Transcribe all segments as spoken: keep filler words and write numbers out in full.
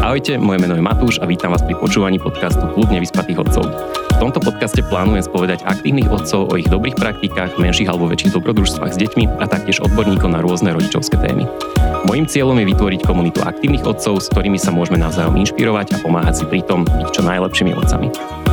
Ahojte, moje meno je Matúš a vítam vás pri počúvaní podcastu Klub nevyspatých otcov. V tomto podcaste plánujem spovedať aktívnych otcov o ich dobrých praktikách, menších alebo väčších dobrodružstvách s deťmi a taktiež odborníkov na rôzne rodičovské témy. Mojím cieľom je vytvoriť komunitu aktívnych otcov, s ktorými sa môžeme navzájom inšpirovať a pomáhať si pri tom byť čo najlepšími otcami.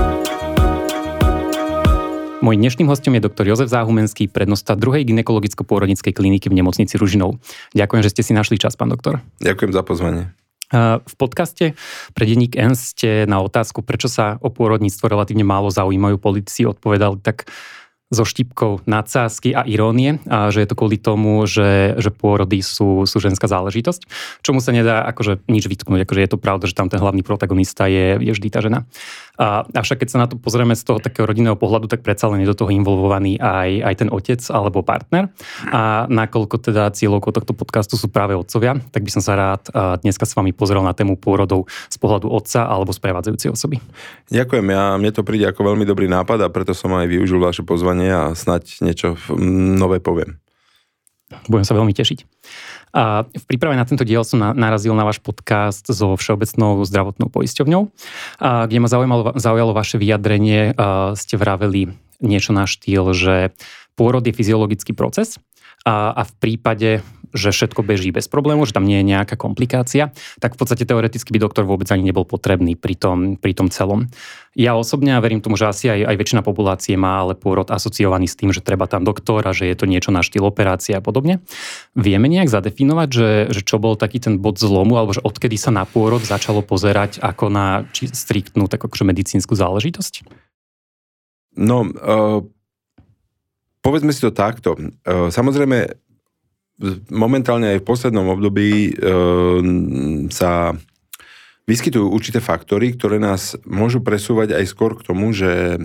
Mojím dnešným hostom je doktor Jozef Záhumenský, prednosta druhej gynekologicko-pôrodníckej kliniky v nemocnici Ružinov. Ďakujem, že ste si našli čas, pán doktor. Ďakujem za pozvanie. V podcaste pre denník N ste na otázku, prečo sa o pôrodníctvo relatívne málo zaujímajú politici, odpovedali tak so štipkou nadsázky a irónie, a že je to kvôli tomu, že, že pôrody sú, sú ženská záležitosť, čomu sa nedá akože nič vytknúť, akože je to pravda, že tam ten hlavný protagonista je, je vždy tá žena. A, avšak keď sa na to pozrieme z toho takého rodinného pohľadu, tak predsa len je do toho involvovaný aj, aj ten otec alebo partner. A nakoľko teda cieľovkou tohto podcastu sú práve otcovia, tak by som sa rád dneska s vami pozrel na tému pôrodov z pohľadu otca alebo sprevádzajúcej osoby. Ďakujem, ja, mne to príde ako veľmi dobrý nápad a preto som aj využil vaše pozvanie a snať niečo nové poviem. Budem sa veľmi tešiť. A v príprave na tento diel som narazil na váš podcast so Všeobecnou zdravotnou poisťovňou, a kde ma zaujalo, zaujalo vaše vyjadrenie. Ste vraveli niečo na štýl, že pôrod je fyziologický proces a, a v prípade, že všetko beží bez problému, že tam nie je nejaká komplikácia, tak v podstate teoreticky by doktor vôbec ani nebol potrebný pri tom, pri tom celom. Ja osobne, a verím tomu, že asi aj, aj väčšina populácie má ale pôrod asociovaný s tým, že treba tam doktora, že je to niečo na štýl operácie a podobne. Vieme nejak zadefinovať, že, že čo bol taký ten bod zlomu, alebo že odkedy sa na pôrod začalo pozerať ako na či, striktnú tak akože medicínsku záležitosť? No, uh, povedzme si to takto. Uh, samozrejme, momentálne aj v poslednom období e, sa vyskytujú určité faktory, ktoré nás môžu presúvať aj skôr k tomu, že e,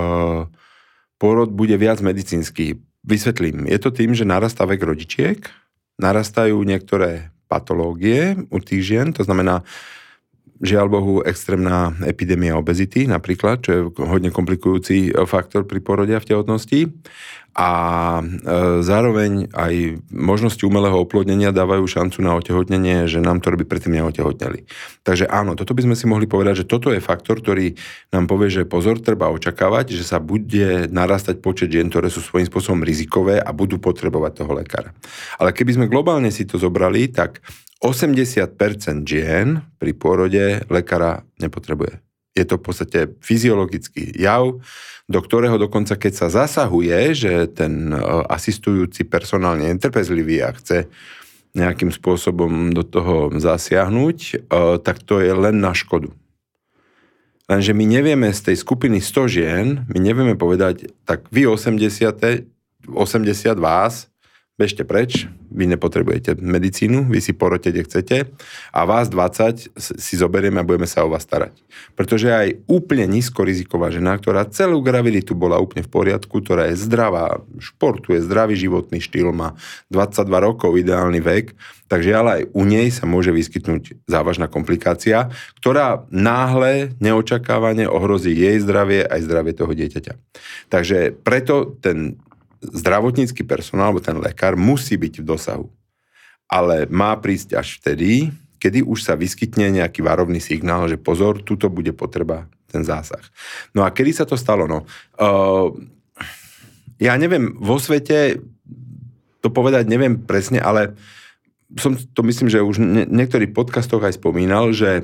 pôrod bude viac medicínsky. Vysvetlím. Je to tým, že narastá vek rodičiek, narastajú niektoré patológie u tých žien, to znamená, žiaľ Bohu, extrémna epidémia obezity napríklad, čo je hodne komplikujúci faktor pri pôrode a v tehotnosti. A e, zároveň aj možnosti umelého oplodnenia dávajú šancu na otehotnenie ženám, ktoré by predtým neotehotneli. Takže áno, toto by sme si mohli povedať, že toto je faktor, ktorý nám povie, že pozor, treba očakávať, že sa bude narastať počet žien, ktoré sú svojím spôsobom rizikové a budú potrebovať toho lekára. Ale keby sme globálne si to zobrali, tak osemdesiat percent žien pri pôrode lekára nepotrebuje. Je to v podstate fyziologický jav, do ktorého dokonca, keď sa zasahuje, že ten asistujúci personál nie je trpezlivý a chce nejakým spôsobom do toho zasiahnuť, tak to je len na škodu. Lenže my nevieme z tej skupiny sto žien, my nevieme povedať, tak vy osemdesiat, osemdesiat vás, bežte preč, vy nepotrebujete medicínu, vy si porodte, kde chcete a vás dvadsať si zoberieme a budeme sa o vás starať. Pretože aj úplne nízkoriziková žena, ktorá celú graviditu bola úplne v poriadku, ktorá je zdravá, športuje, zdravý životný štýl, má dvadsaťdva rokov, ideálny vek, takže ale aj u nej sa môže vyskytnúť závažná komplikácia, ktorá náhle, neočakávane ohrozí jej zdravie aj zdravie toho dieťaťa. Takže preto ten zdravotnícky personál, alebo ten lekár musí byť v dosahu. Ale má prísť až vtedy, kedy už sa vyskytne nejaký varovný signál, že pozor, tuto bude potreba ten zásah. No a kedy sa to stalo? No, uh, ja neviem, vo svete to povedať neviem presne, ale som to myslím, že už v niektorých podcastoch aj spomínal, že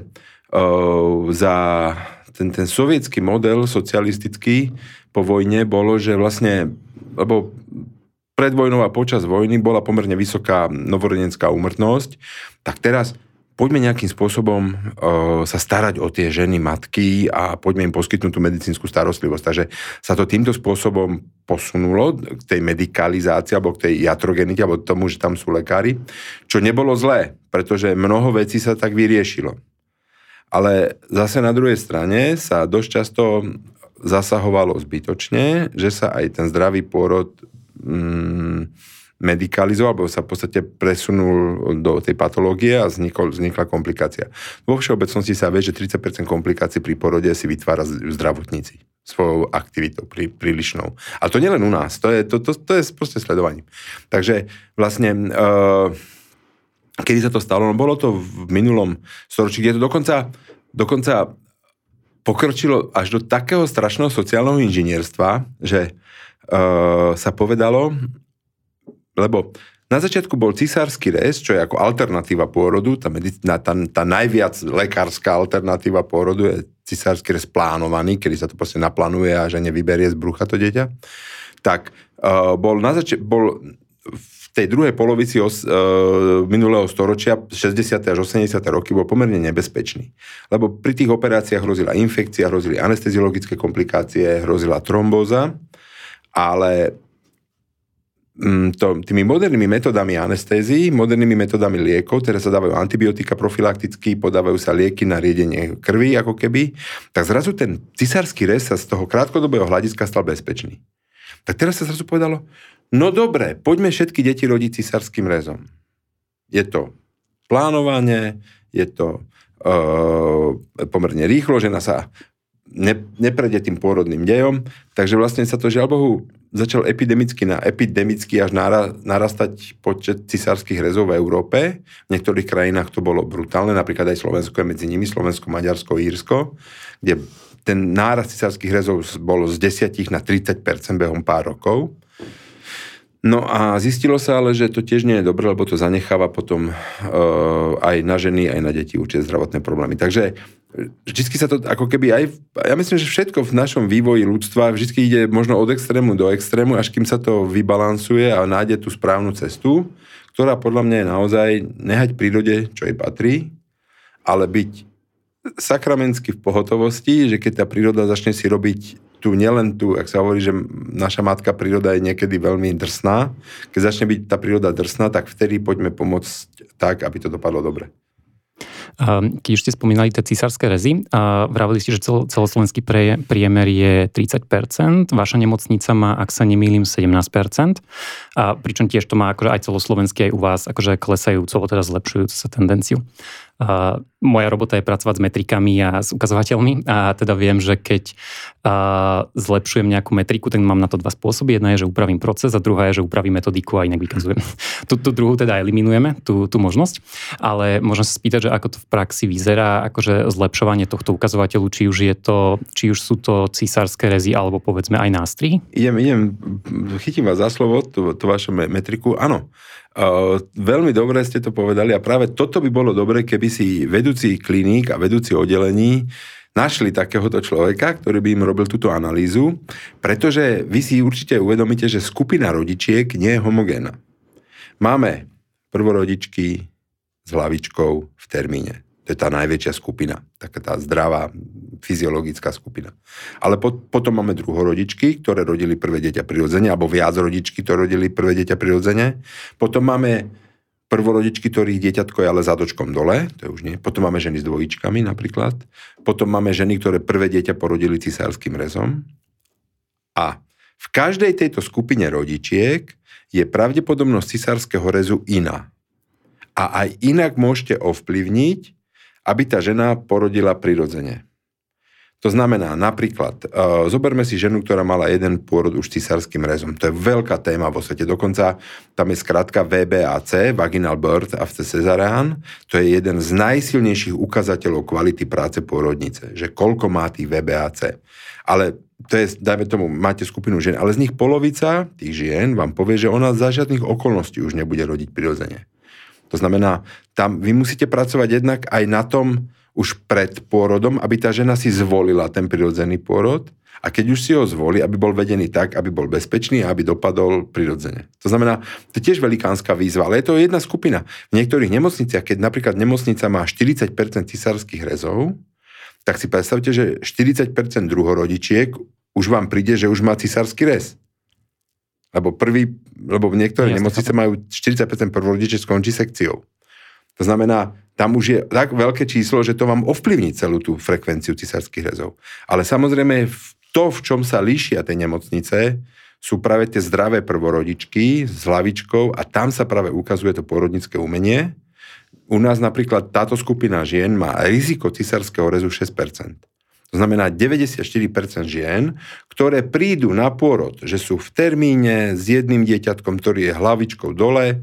uh, za ten, ten sovietský model socialistický po vojne bolo, že vlastne lebo pred vojnou a počas vojny bola pomerne vysoká novorodenská úmrtnosť, tak teraz poďme nejakým spôsobom e, sa starať o tie ženy, matky a poďme im poskytnúť tú medicínsku starostlivosť. Takže sa to týmto spôsobom posunulo k tej medikalizácii alebo k tej iatrogenite, alebo k tomu, že tam sú lekári, čo nebolo zlé, pretože mnoho vecí sa tak vyriešilo. Ale zase na druhej strane sa dosť často zasahovalo zbytočne, že sa aj ten zdravý pôrod mm, medikalizoval, alebo sa v podstate presunul do tej patológie a vznikol, vznikla komplikácia. Vo všeobecnosti sa vie, že tridsať percent komplikácií pri porode si vytvára zdravotníci svojou aktivitou prí, prílišnou. A to nielen u nás, to je, to, to, to je proste sledovaním. Takže vlastne uh, kedy sa to stalo? No bolo to v minulom storočí, kde to dokonca, dokonca pokročilo až do takého strašného sociálneho inžinierstva, že uh, sa povedalo, lebo na začiatku bol cisársky rez, čo je ako alternatíva pôrodu, tá, medicína, tá, tá najviac lekárska alternatíva pôrodu je cisársky rez plánovaný, kedy sa to proste naplánuje a žene vyberie z brucha to dieťa. Tak uh, bol, na zač- bol v tej druhej polovici os, uh, minulého storočia, šesťdesiate až osemdesiate roky, bol pomerne nebezpečný. Lebo pri tých operáciách hrozila infekcia, hrozili anesteziologické komplikácie, hrozila trombóza, ale To, tými modernými metodami anestézií, modernými metodami liekov, ktoré sa dávajú antibiotika profilakticky, podávajú sa lieky na riedenie krvi, ako keby, tak zrazu ten cisársky rez sa z toho krátkodobého hľadiska stal bezpečný. Tak teraz sa zrazu povedalo, no dobre, poďme všetky deti rodiť cisárskym rezom. Je to plánovanie, je to uh, pomerne rýchlo, žena sa ne, neprejde tým pôrodným dejom, takže vlastne sa to, žiaľ Bohu, začal epidemicky, na, epidemicky až nara, narastať počet cisárskych rezov v Európe. V niektorých krajinách to bolo brutálne, napríklad aj Slovensko je medzi nimi, Slovensko, Maďarsko, Írsko, kde ten nárast cisárskych rezov bol z desať na tridsať percent behom pár rokov. No a zistilo sa ale, že to tiež nie je dobré, lebo to zanecháva potom uh, aj na ženy, aj na deti určite zdravotné problémy. Takže vždycky sa to ako keby aj, ja myslím, že všetko v našom vývoji ľudstva vždycky ide možno od extrému do extrému, až kým sa to vybalansuje a nájde tú správnu cestu, ktorá podľa mňa je naozaj nehať prírode, čo jej patrí, ale byť sakramensky v pohotovosti, že keď tá príroda začne si robiť tu nielen tu, ak sa hovorí, že naša matka príroda je niekedy veľmi drsná. Keď začne byť tá príroda drsná, tak vtedy poďme pomôcť tak, aby to dopadlo dobre. Keď už ste spomínali tie císarské rezy, vravili ste, že cel, celoslovenský pre, priemer je tridsať percent, vaša nemocnica má, ak sa nemýlim, sedemnásť percent, a pričom tiež to má akože aj celoslovenský, aj u vás akože klesajúcu, alebo teda zlepšujúcu sa tendenciu. Uh, moja robota je pracovať s metrikami a s ukazovateľmi a teda viem, že keď uh, zlepšujem nejakú metriku, tak mám na to dva spôsoby. Jedna je, že upravím proces a druhá je, že upravím metodiku a inak vykazujem. tú, tú druhú teda eliminujeme, tú, tú možnosť, ale môžem sa spýtať, že ako to v praxi vyzerá, akože zlepšovanie tohto ukazovateľu, či už je to, či už sú to císarské rezy alebo povedzme aj nástrihy? Idem, idem, chytím vás za slovo, tú, tú vašu metriku, áno. Uh, veľmi dobre ste to povedali a práve toto by bolo dobre, keby si vedúci kliník a vedúci oddelení našli takéhoto človeka, ktorý by im robil túto analýzu, pretože vy si určite uvedomíte, že skupina rodičiek nie je homogénna. Máme prvorodičky s hlavičkou v termíne. To je tá najväčšia skupina, taká tá zdravá fyziologická skupina. Ale po, potom máme druhorodičky, ktoré rodili prvé dieťa prirodzene, alebo viac rodičky, ktoré rodili prvé dieťa prirodzene. Potom máme prvorodičky, ktorých dieťatko je ale zadočkom dole, to je už nie. Potom máme ženy s dvojičkami napríklad. Potom máme ženy, ktoré prvé dieťa porodili cisárskym rezom. A v každej tejto skupine rodičiek je pravdepodobnosť cisárskeho rezu iná. A aj inak môžete ovplyvniť, aby tá žena porodila prirodzene. To znamená, napríklad, uh, zoberme si ženu, ktorá mala jeden pôrod už cisárskym rezom. To je veľká téma vo svete. Dokonca tam je skratka vé bé á cé, Vaginal Birth After Cesarean. To je jeden z najsilnejších ukazateľov kvality práce pôrodnice. Že koľko má tých vé bé á cé. Ale to je, dajme tomu, máte skupinu žien, ale z nich polovica tých žien vám povie, že ona za žiadnych okolností už nebude rodiť prirodzene. To znamená, tam vy musíte pracovať jednak aj na tom už pred pôrodom, aby tá žena si zvolila ten prirodzený pôrod a keď už si ho zvolí, aby bol vedený tak, aby bol bezpečný a aby dopadol prirodzene. To znamená, to je tiež velikánska výzva, ale je to jedna skupina. V niektorých nemocniciach, keď napríklad nemocnica má štyridsať percent cisárskych rezov, tak si predstavte, že štyridsať percent druhorodičiek už vám príde, že už má cisársky rez. Lebo prvý, lebo v niektoré nemocnice majú štyridsať percent prvorodičie skončí sekciou. To znamená, tam už je tak veľké číslo, že to vám ovplyvní celú tú frekvenciu cisárskych rezov. Ale samozrejme to, v čom sa líšia tie nemocnice, sú práve tie zdravé prvorodičky s hlavičkou a tam sa práve ukazuje to pôrodnické umenie. U nás napríklad táto skupina žien má riziko cisárskeho rezu šesť percent. To znamená deväťdesiatštyri percent žien, ktoré prídu na pôrod, že sú v termíne s jedným dieťatkom, ktorý je hlavičkou dole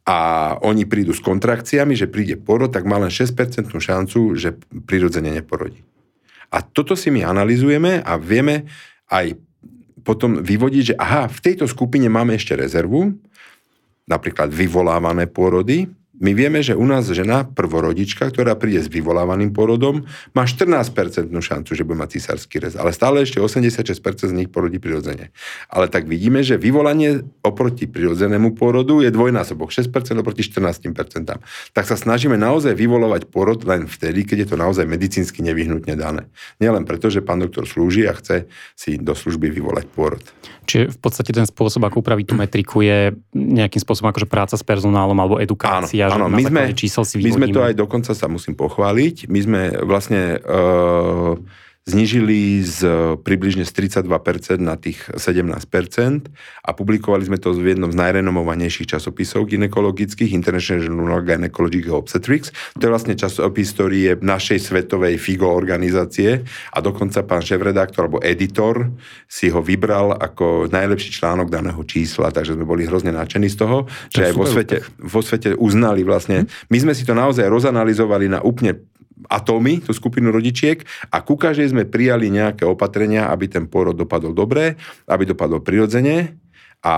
a oni prídu s kontrakciami, že príde porod, tak má len šesť percent šancu, že prirodzene neporodí. A toto si my analyzujeme a vieme aj potom vyvodiť, že aha, v tejto skupine máme ešte rezervu, napríklad vyvolávané pôrody. My vieme, že u nás žena, prvorodička, ktorá príde s vyvolávaným pôrodom, má štrnásť percent šancu, že bude mať císarsky rez, ale stále ešte osemdesiatšesť percent z nich porodí prirodzene. Ale tak vidíme, že vyvolanie oproti prirodzenému pôrodu je dvojnásobok, šesť percent oproti štrnásť percent. Tak sa snažíme naozaj vyvolovať pôrod len vtedy, keď je to naozaj medicínsky nevyhnutne dané. Nielen preto, že pán doktor slúži a chce si do služby vyvolať pôrod. Čiže v podstate ten spôsob, ako upraviť tú metriku, je nejakým spôsobom akože práca s personálom alebo edukácia. Áno, my sme, my sme to aj dokonca sa musím pochváliť. My sme vlastne uh, znížili z približne z tridsaťdva percent na tých sedemnásť percent a publikovali sme to v jednom z najrenomovanejších časopisov gynekologických, International Journal of Gynecology and Obstetrics. To je vlastne časopis, ktorý je našej svetovej FIGO organizácie a dokonca pán šéfredaktor alebo editor si ho vybral ako najlepší článok daného čísla, takže sme boli hrozne nadšení z toho, že aj vo svete, vo svete uznali vlastne. My sme si to naozaj rozanalizovali na úplne atómy, tú skupinu rodičiek a ku každej sme prijali nejaké opatrenia, aby ten pôrod dopadol dobre, aby dopadol prirodzene a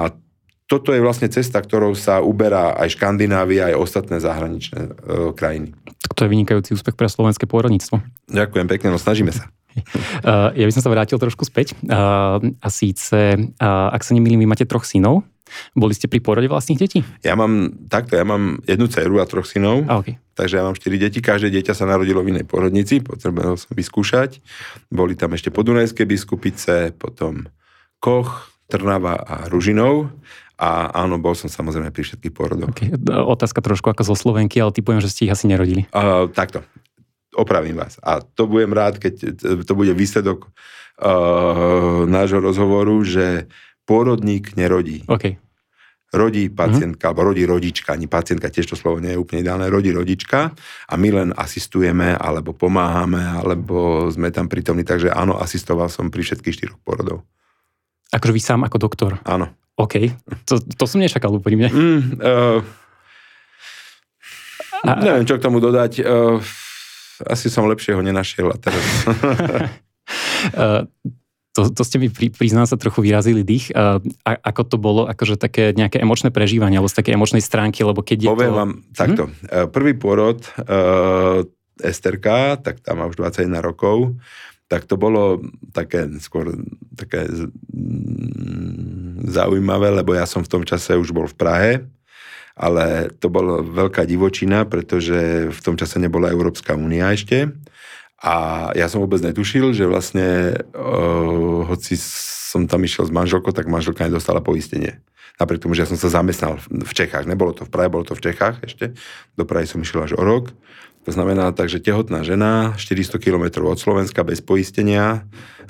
toto je vlastne cesta, ktorou sa uberá aj Škandinávia, aj ostatné zahraničné e, krajiny. To je vynikajúci úspech pre slovenské pôrodníctvo. Ďakujem pekne, no snažíme sa. Uh, ja by som sa vrátil trošku späť uh, a síce, uh, ak sa nemýlim, vy máte troch synov. Boli ste pri pôrode vlastných detí? Ja mám takto, ja mám jednu dceru a troch synov, a, okay. Takže ja mám štyri deti, každé dieťa sa narodilo v inej pôrodnici, potreboval som vyskúšať. Boli tam ešte Podunajské Biskupice, potom Koch, Trnava a Ružinov. A áno, bol som samozrejme pri všetkých pôrodoch. Okay. Otázka trošku ako zo Slovenky, ale typujem, že ste ich asi nerodili. Uh, takto. Opravím vás. A to budem rád, keď to bude výsledok uh, nášho rozhovoru, že pôrodník nerodí. Okay. Rodí pacientka, mm-hmm. alebo rodí rodička, ani pacientka, tiež to slovo nie je úplne ideálne, rodí rodička a my len asistujeme, alebo pomáhame, alebo sme tam prítomní, takže áno, asistoval som pri všetkých štyroch pôrodov. Akože vy sám ako doktor? Áno. OK. To, to som nečakal úplne. Mm, uh, a, neviem, čo k tomu dodať. Uh, asi som lepšieho nenašiel a teraz. uh, to, to ste mi, pri, priznám sa, trochu vyrazili dých. Uh, a, ako to bolo, akože také nejaké emočné prežívanie, alebo z také emočnej stránky, lebo keď je Poviem to... vám takto. Hm? Prvý pôrod uh, Esterka, tak tam má už dvadsaťjeden rokov, tak to bolo také skôr také zaujímavé, lebo ja som v tom čase už bol v Prahe, ale to bola veľká divočina, pretože v tom čase nebola Európska únia ešte a ja som vôbec netušil, že vlastne uh, hoci som tam išiel s manželkou, tak manželka nedostala poistenie. Napriek tomu, že ja som sa zamestnal v Čechách. Nebolo to v Prahe, bolo to v Čechách ešte. Do Prahy som išiel až o rok. To znamená tak, že tehotná žena, štyristo kilometrov od Slovenska bez poistenia.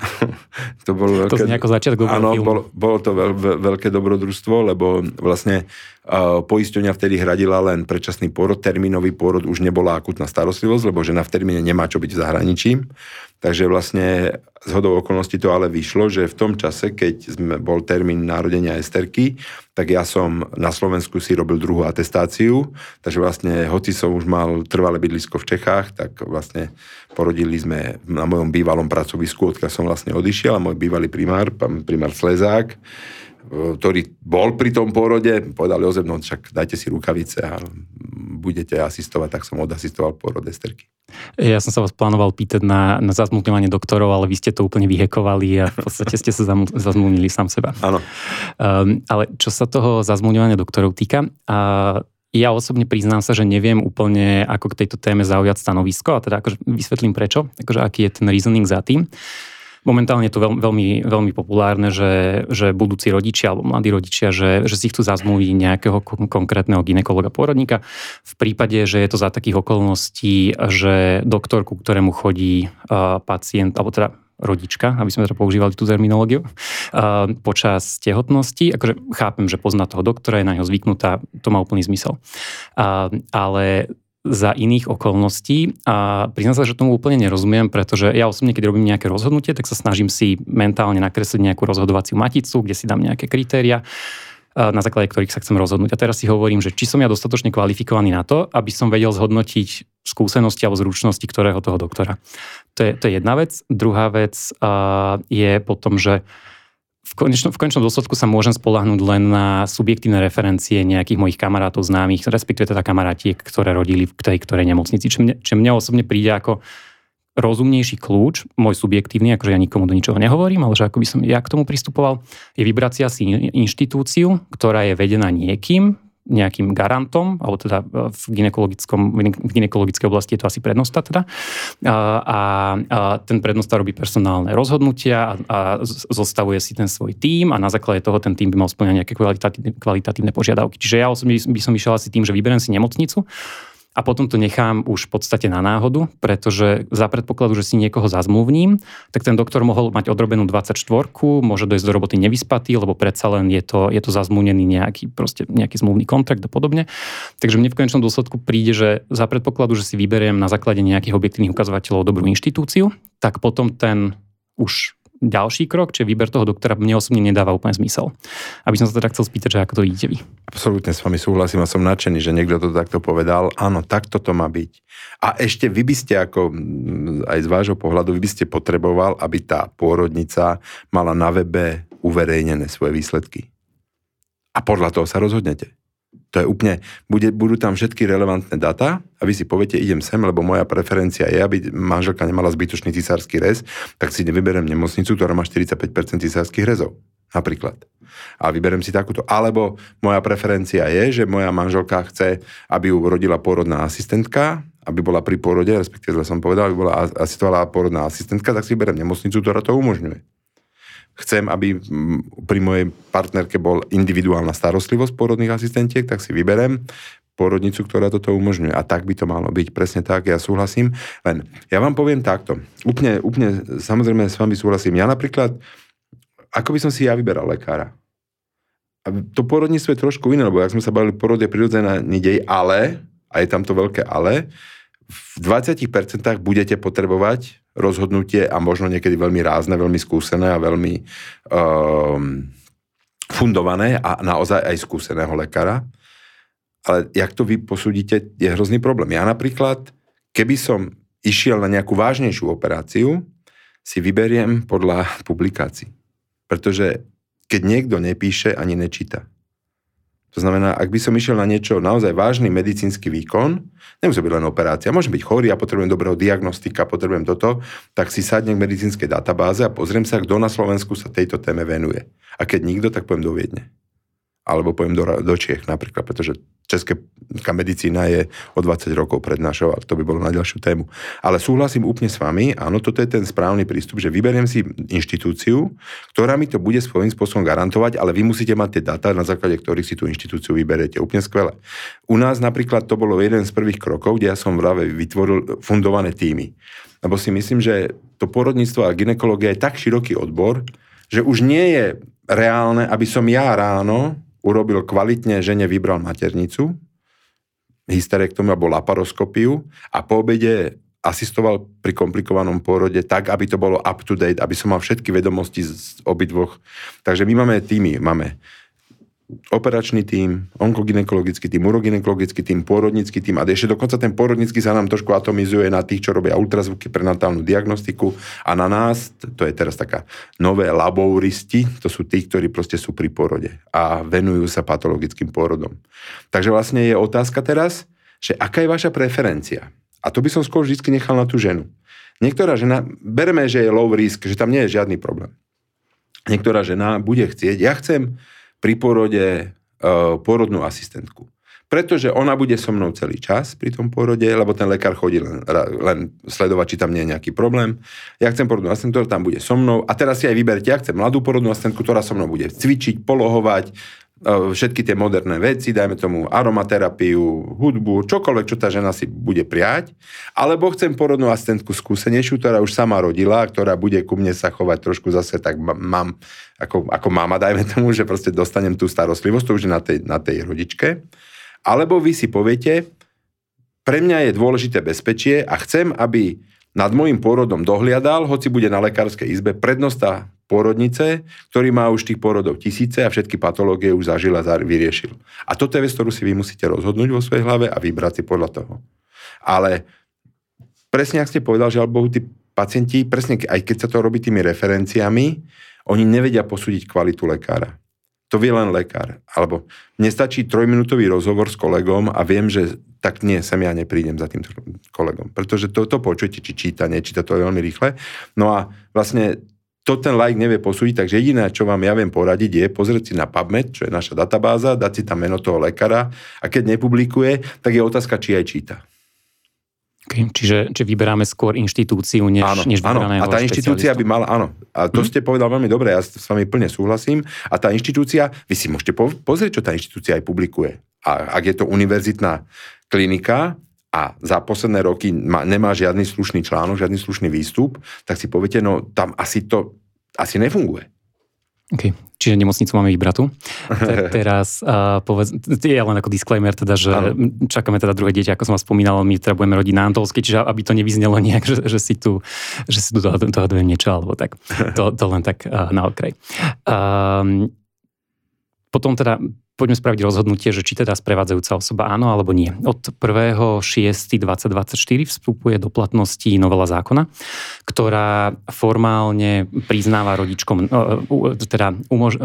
To bolo veľké... To znie ako začiatok dobrého Áno, filmu. bolo, bolo to veľ, veľké dobrodružstvo, lebo vlastne uh, poisťovňa vtedy hradila len predčasný pôrod, termínový pôrod už nebola akútna starostlivosť, lebo žena v termíne nemá čo byť v zahraničí. Takže vlastne zhodou okolností to ale vyšlo, že v tom čase, keď sme, bol termín narodenia Esterky, tak ja som na Slovensku si robil druhú atestáciu, takže vlastne, hoci som už mal trvalé bydlisko v Čechách, tak vlastne porodili sme na mojom bývalom pracovisku, odkiaľ som vlastne odišiel a môj bývalý primár, pán primár Slezák, ktorý bol pri tom pôrode, povedal Jozef, no však dajte si rukavice a budete asistovať, tak som odasistoval pôrod Esterky. Ja som sa vás plánoval pýtať na, na zazmluvňovanie doktorov, ale vy ste to úplne vyhekovali a v podstate ste sa zazmluvnili sám seba. Áno. Um, ale čo sa toho zazmluvňovania doktorov týka, uh, ja osobne priznám sa, že neviem úplne, ako k tejto téme zaujať stanovisko, a teda akože vysvetlím prečo, akože aký je ten reasoning za tým. Momentálne je to veľ, veľmi, veľmi populárne, že, že budúci rodičia alebo mladí rodičia, že, že si chcú zazmluviť nejakého konkrétneho gynekologa pôrodníka. V prípade, že je to za takých okolností, že doktor, ku ktorému chodí uh, pacient, alebo teda rodička, aby sme teda používali tú terminológiu, uh, počas tehotnosti, akože chápem, že pozná toho doktora, je na ňo zvyknutá, to má úplný zmysel. Uh, ale za iných okolností a priznám sa, že tomu úplne nerozumiem, pretože ja osobne, keď robím nejaké rozhodnutie, tak sa snažím si mentálne nakresliť nejakú rozhodovaciu maticu, kde si dám nejaké kritéria. na základe ktorých sa chcem rozhodnúť. A teraz si hovorím, že či som ja dostatočne kvalifikovaný na to, aby som vedel zhodnotiť skúsenosti alebo zručnosti ktorého toho doktora. To je, to je jedna vec. Druhá vec uh, je potom, že v konečnom, v konečnom dôsledku sa môžem spoľahnúť len na subjektívne referencie nejakých mojich kamarátov, známych, respektíve teda kamarátiek, ktoré rodili v tej ktorej nemocnici. Čo mne, čo mne osobne príde ako rozumnejší kľúč, môj subjektívny, akože ja nikomu do ničoho nehovorím, ale že ako by som ja k tomu pristupoval, je vybrať si asi inštitúciu, ktorá je vedená niekým, nejakým garantom, alebo teda v, gynekologickom, v gynekologickej oblasti je to asi prednosta teda. A, a, a ten prednosta robí personálne rozhodnutia a, a zostavuje si ten svoj tím a na základe toho ten tím by mal spĺňať nejaké kvalitatívne, kvalitatívne požiadavky. Čiže ja osobne by som išiel asi tým, že vyberiem si nemocnicu, a potom to nechám už v podstate na náhodu, pretože za predpokladu, že si niekoho zazmluvním, tak ten doktor mohol mať odrobenú dvadsaťštvorku, môže dojsť do roboty nevyspatý, lebo predsa len je to, je to zazmluvnený nejaký, proste nejaký zmluvný kontrakt a podobne. Takže mne v konečnom dôsledku príde, že za predpokladu, že si vyberiem na základe nejakých objektívnych ukazovateľov dobrú inštitúciu, tak potom ten už ďalší krok, čiže výber toho doktora, mne osobne nedáva úplne zmysel. Aby som sa teda chcel spýtať, že ako to vidíte vy. Absolútne s vami súhlasím a som nadšený, že niekto to takto povedal. Áno, takto to má byť. A ešte vy by ste ako, aj z vášho pohľadu, vy by ste potreboval, aby tá pôrodnica mala na webe uverejnené svoje výsledky. A podľa toho sa rozhodnete. To je úplne, bude, budú tam všetky relevantné data a vy si poviete, idem sem, lebo moja preferencia je, aby manželka nemala zbytočný cisársky rez, tak si nevyberiem nemocnicu, ktorá má štyridsaťpäť percent cisárskych rezov. Napríklad. A vyberiem si takúto. Alebo moja preferencia je, že moja manželka chce, aby ju rodila pôrodná asistentka, aby bola pri pôrode, respektíve zle som povedal, aby bola asistovala pôrodná asistentka, tak si vyberiem nemocnicu, ktorá to umožňuje. Chcem, aby pri mojej partnerke bol individuálna starostlivosť pôrodných asistentiek, tak si vyberem pôrodnicu, ktorá toto umožňuje. A tak by to malo byť. Presne tak, ja súhlasím. Len ja vám poviem takto. Úplne, úplne samozrejme s vami súhlasím. Ja napríklad, ako by som si ja vyberal lekára? A to pôrodníctvo je trošku iné, lebo ak sme sa bavili, porod je prirodzená nidej, ale, a je tam to veľké ale, v dvadsať percent budete potrebovať rozhodnutie a možno niekedy veľmi rázne, veľmi skúsené a veľmi um, fundované a naozaj aj skúseného lekára. Ale jak to vy posúdite, je hrozný problém. Ja napríklad, keby som išiel na nejakú vážnejšiu operáciu, si vyberiem podľa publikácií. Pretože keď niekto nepíše, ani nečíta. To znamená, ak by som išiel na niečo naozaj vážny medicínsky výkon, nemusí byť len operácia, môžem byť chorý a potrebujem dobrého diagnostika, potrebujem toto, tak si sadnem k medicínskej databáze a pozriem sa, kto na Slovensku sa tejto téme venuje. A keď nikto, tak pojem do Viedne. Alebo pojem do, do Čiech napríklad, pretože česká medicína je o dvadsať rokov pred našou, a to by bolo na ďalšiu tému. Ale súhlasím úplne s vami, áno, toto je ten správny prístup, že vyberiem si inštitúciu, ktorá mi to bude svojím spôsobom garantovať, ale vy musíte mať tie dáta, na základe ktorých si tú inštitúciu vyberiete. Úplne skvelé. U nás napríklad to bolo jeden z prvých krokov, kde ja som práve vytvoril fundované týmy. Lebo si myslím, že to pôrodníctvo a gynekológia je tak široký odbor, že už nie je reálne, aby som ja ráno urobil kvalitne, žene vybral maternicu, hysterektómiu alebo laparoskopiu a po obede asistoval pri komplikovanom pôrode tak, aby to bolo up to date, aby som mal všetky vedomosti z obidvoch. Takže my máme týmy, máme operačný tím, onkogynekologický tím, urogynekologický tím, pôrodnícky tím a ešte dokonca ten pôrodnícky sa nám trošku atomizuje na tých, čo robia ultrazvuky, prenatálnu diagnostiku a na nás, to je teraz taká nové labouristi, to sú tí, ktorí proste sú pri pôrode a venujú sa patologickým pôrodom. Takže vlastne je otázka teraz, že aká je vaša preferencia? A to by som skôr vždy nechal na tú ženu. Niektorá žena, bereme, že je low risk, že tam nie je žiadny problém. Niektorá žena bude chcieť, ja chcem pri pôrode e, pôrodnú asistentku. Pretože ona bude so mnou celý čas pri tom pôrode, lebo ten lekár chodí len, len sledovať, či tam nie je nejaký problém. Ja chcem pôrodnú asistentku, ktorá tam bude so mnou. A teraz si aj vyberte, ja chcem mladú pôrodnú asistentku, ktorá so mnou bude cvičiť, polohovať, všetky tie moderné veci, dajme tomu aromaterapiu, hudbu, čokoľvek, čo tá žena si bude prijať, alebo chcem porodnú asistentku skúsenejšiu, ktorá už sama rodila, ktorá bude ku mne sa chovať trošku zase tak mám, ako, ako mama, dajme tomu, že proste dostanem tú starostlivosť, to už je na tej, na tej rodičke. Alebo vy si poviete, pre mňa je dôležité bezpečie a chcem, aby nad môjim pôrodom dohliadal, hoci bude na lekárskej izbe, prednosta pôrodnice, ktorý má už tých pôrodov tisíce a všetky patológie už zažil a vyriešil. A toto je vec, ktorú si vy musíte rozhodnúť vo svojej hlave a vybrať si podľa toho. Ale presne, ak ste povedal, že alebo tí pacienti, presne aj keď sa to robí tými referenciami, oni nevedia posúdiť kvalitu lekára. To vie len lekár. Alebo mne stačí trojminútový rozhovor s kolegom a viem, že tak nie, sem ja neprídem za tým kolegom. Pretože to, to počujete, či číta, nečíta to veľmi rýchle. No a vlastne to ten laik nevie posúdiť, takže jediné, čo vám ja viem poradiť, je pozrieť si na PubMed, čo je naša databáza, dať si tam meno toho lekára a keď nepublikuje, tak je otázka, či aj číta. Okay, čiže či vyberáme skôr inštitúciu, než, áno, než vybraného áno. A tá inštitúcia by mala, áno, a to hmm. ste povedal veľmi dobre, ja s vami plne súhlasím, a tá inštitúcia, vy si môžete pozrieť, čo tá inštitúcia aj publikuje. A ak je to univerzitná klinika a za posledné roky má, nemá žiadny slušný článok, žiadny slušný výstup, tak si poviete, no tam asi to asi nefunguje. OK, čiže nemocnicu máme vybratú. Te, teraz uh, povedz, je len ako disclaimer, teda, že ano. Čakáme teda druhé dieťa, ako som vás spomínal, my teda budeme rodiť na Antolskej, čiže aby to nevyznelo nejak, že, že si tu, že si tu dohadujem niečo, alebo tak. To, to len tak uh, na okraj. Um, potom teda poďme spraviť rozhodnutie, že či teda sprevádzajúca osoba áno alebo nie. Od prvého šiesteho dvetisícdvadsaťštyri vstupuje do platnosti novela zákona, ktorá formálne priznáva rodičkom, teda umož,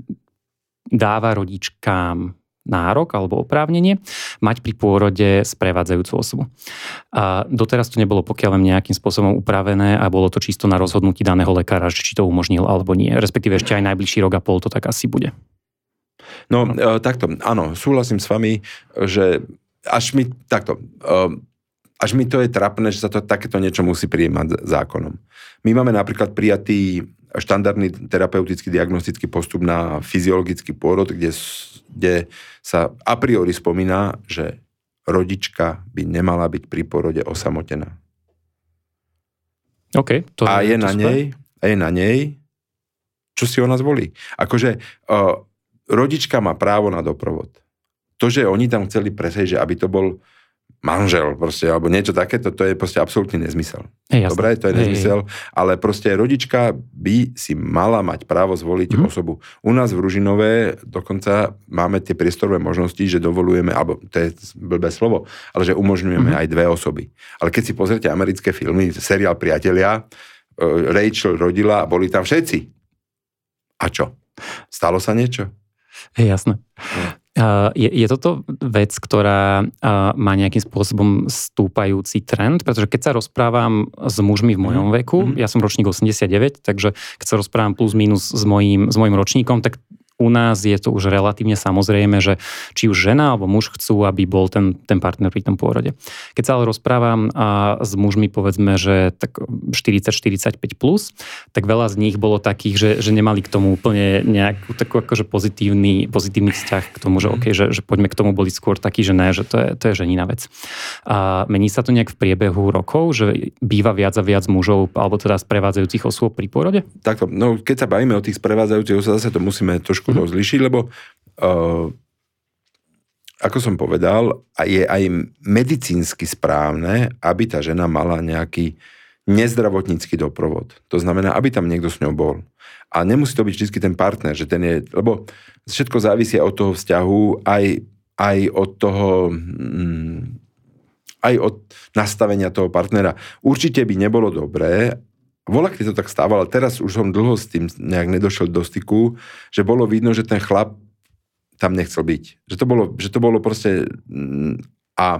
dáva rodičkám nárok alebo oprávnenie mať pri pôrode sprevádzajúcu osobu. A doteraz to nebolo pokiaľ nejakým spôsobom upravené a bolo to čisto na rozhodnutí daného lekára, či to umožnil alebo nie. Respektíve ešte aj najbližší rok a pol to tak asi bude. No, e, takto, áno, súhlasím s vami, že až mi, takto, e, až mi to je trapné, že sa to takéto niečo musí prijímať zákonom. My máme napríklad prijatý štandardný terapeutický diagnostický postup na fyziologický pôrod, kde, kde sa a priori spomína, že rodička by nemala byť pri pôrode osamotená. Okay, to a, je, je to na nej, a je na nej, čo si ona zvolí. Akože uh, rodička má právo na doprovod. To, že oni tam chceli presieť, že aby to bol manžel, proste, alebo niečo takéto, to je proste absolútny nezmysel. Hey, Dobre, to je nezmysel, hey, hey. Ale proste rodička by si mala mať právo zvoliť mm-hmm. osobu. U nás v Ružinové dokonca máme tie priestorové možnosti, že dovolujeme, alebo to je blbé slovo, ale že umožňujeme mm-hmm. aj dve osoby. Ale keď si pozrite americké filmy, seriál Priatelia, Rachel rodila a boli tam všetci. A čo? Stalo sa niečo? Je jasné. Uh, je, je toto vec, ktorá uh, má nejakým spôsobom stúpajúci trend? Pretože keď sa rozprávam s mužmi v mojom veku, mm-hmm. ja som ročník osemdesiatdeväť, takže keď sa rozprávam plus minus s mojím, s mojím ročníkom, tak u nás je to už relatívne samozrejme, že či už žena alebo muž chcú, aby bol ten, ten partner pri tom pôrode. Keď sa ale rozprávam a s mužmi, povedzme, že tak štyridsať štyridsaťpäť plus, tak veľa z nich bolo takých, že, že nemali k tomu úplne nejakú takú akože pozitívny, pozitívny vzťah k tomu, že OK, že, že poďme k tomu, boli skôr takí, že ne, že to je, to je ženina vec. A mení sa to nejak v priebehu rokov, že býva viac a viac mužov alebo teda sprevádzajúcich osôb pri pôrode? Takto, no keď sa bavíme o tých sprevádzajúcich osôb, zase to musíme trošku rozlišiť, lebo uh, ako som povedal, je aj medicínsky správne, aby tá žena mala nejaký nezdravotnícky doprovod. To znamená, aby tam niekto s ňou bol. A nemusí to byť vždy ten partner, že ten je, lebo všetko závisí od toho vzťahu, aj, aj od toho, mm, aj od nastavenia toho partnera. Určite by nebolo dobré, Voľa, keď to tak stával, ale teraz už som dlho s tým nejak nedošiel do styku, že bolo vidno, že ten chlap tam nechcel byť. Že to bolo, že to bolo proste... A,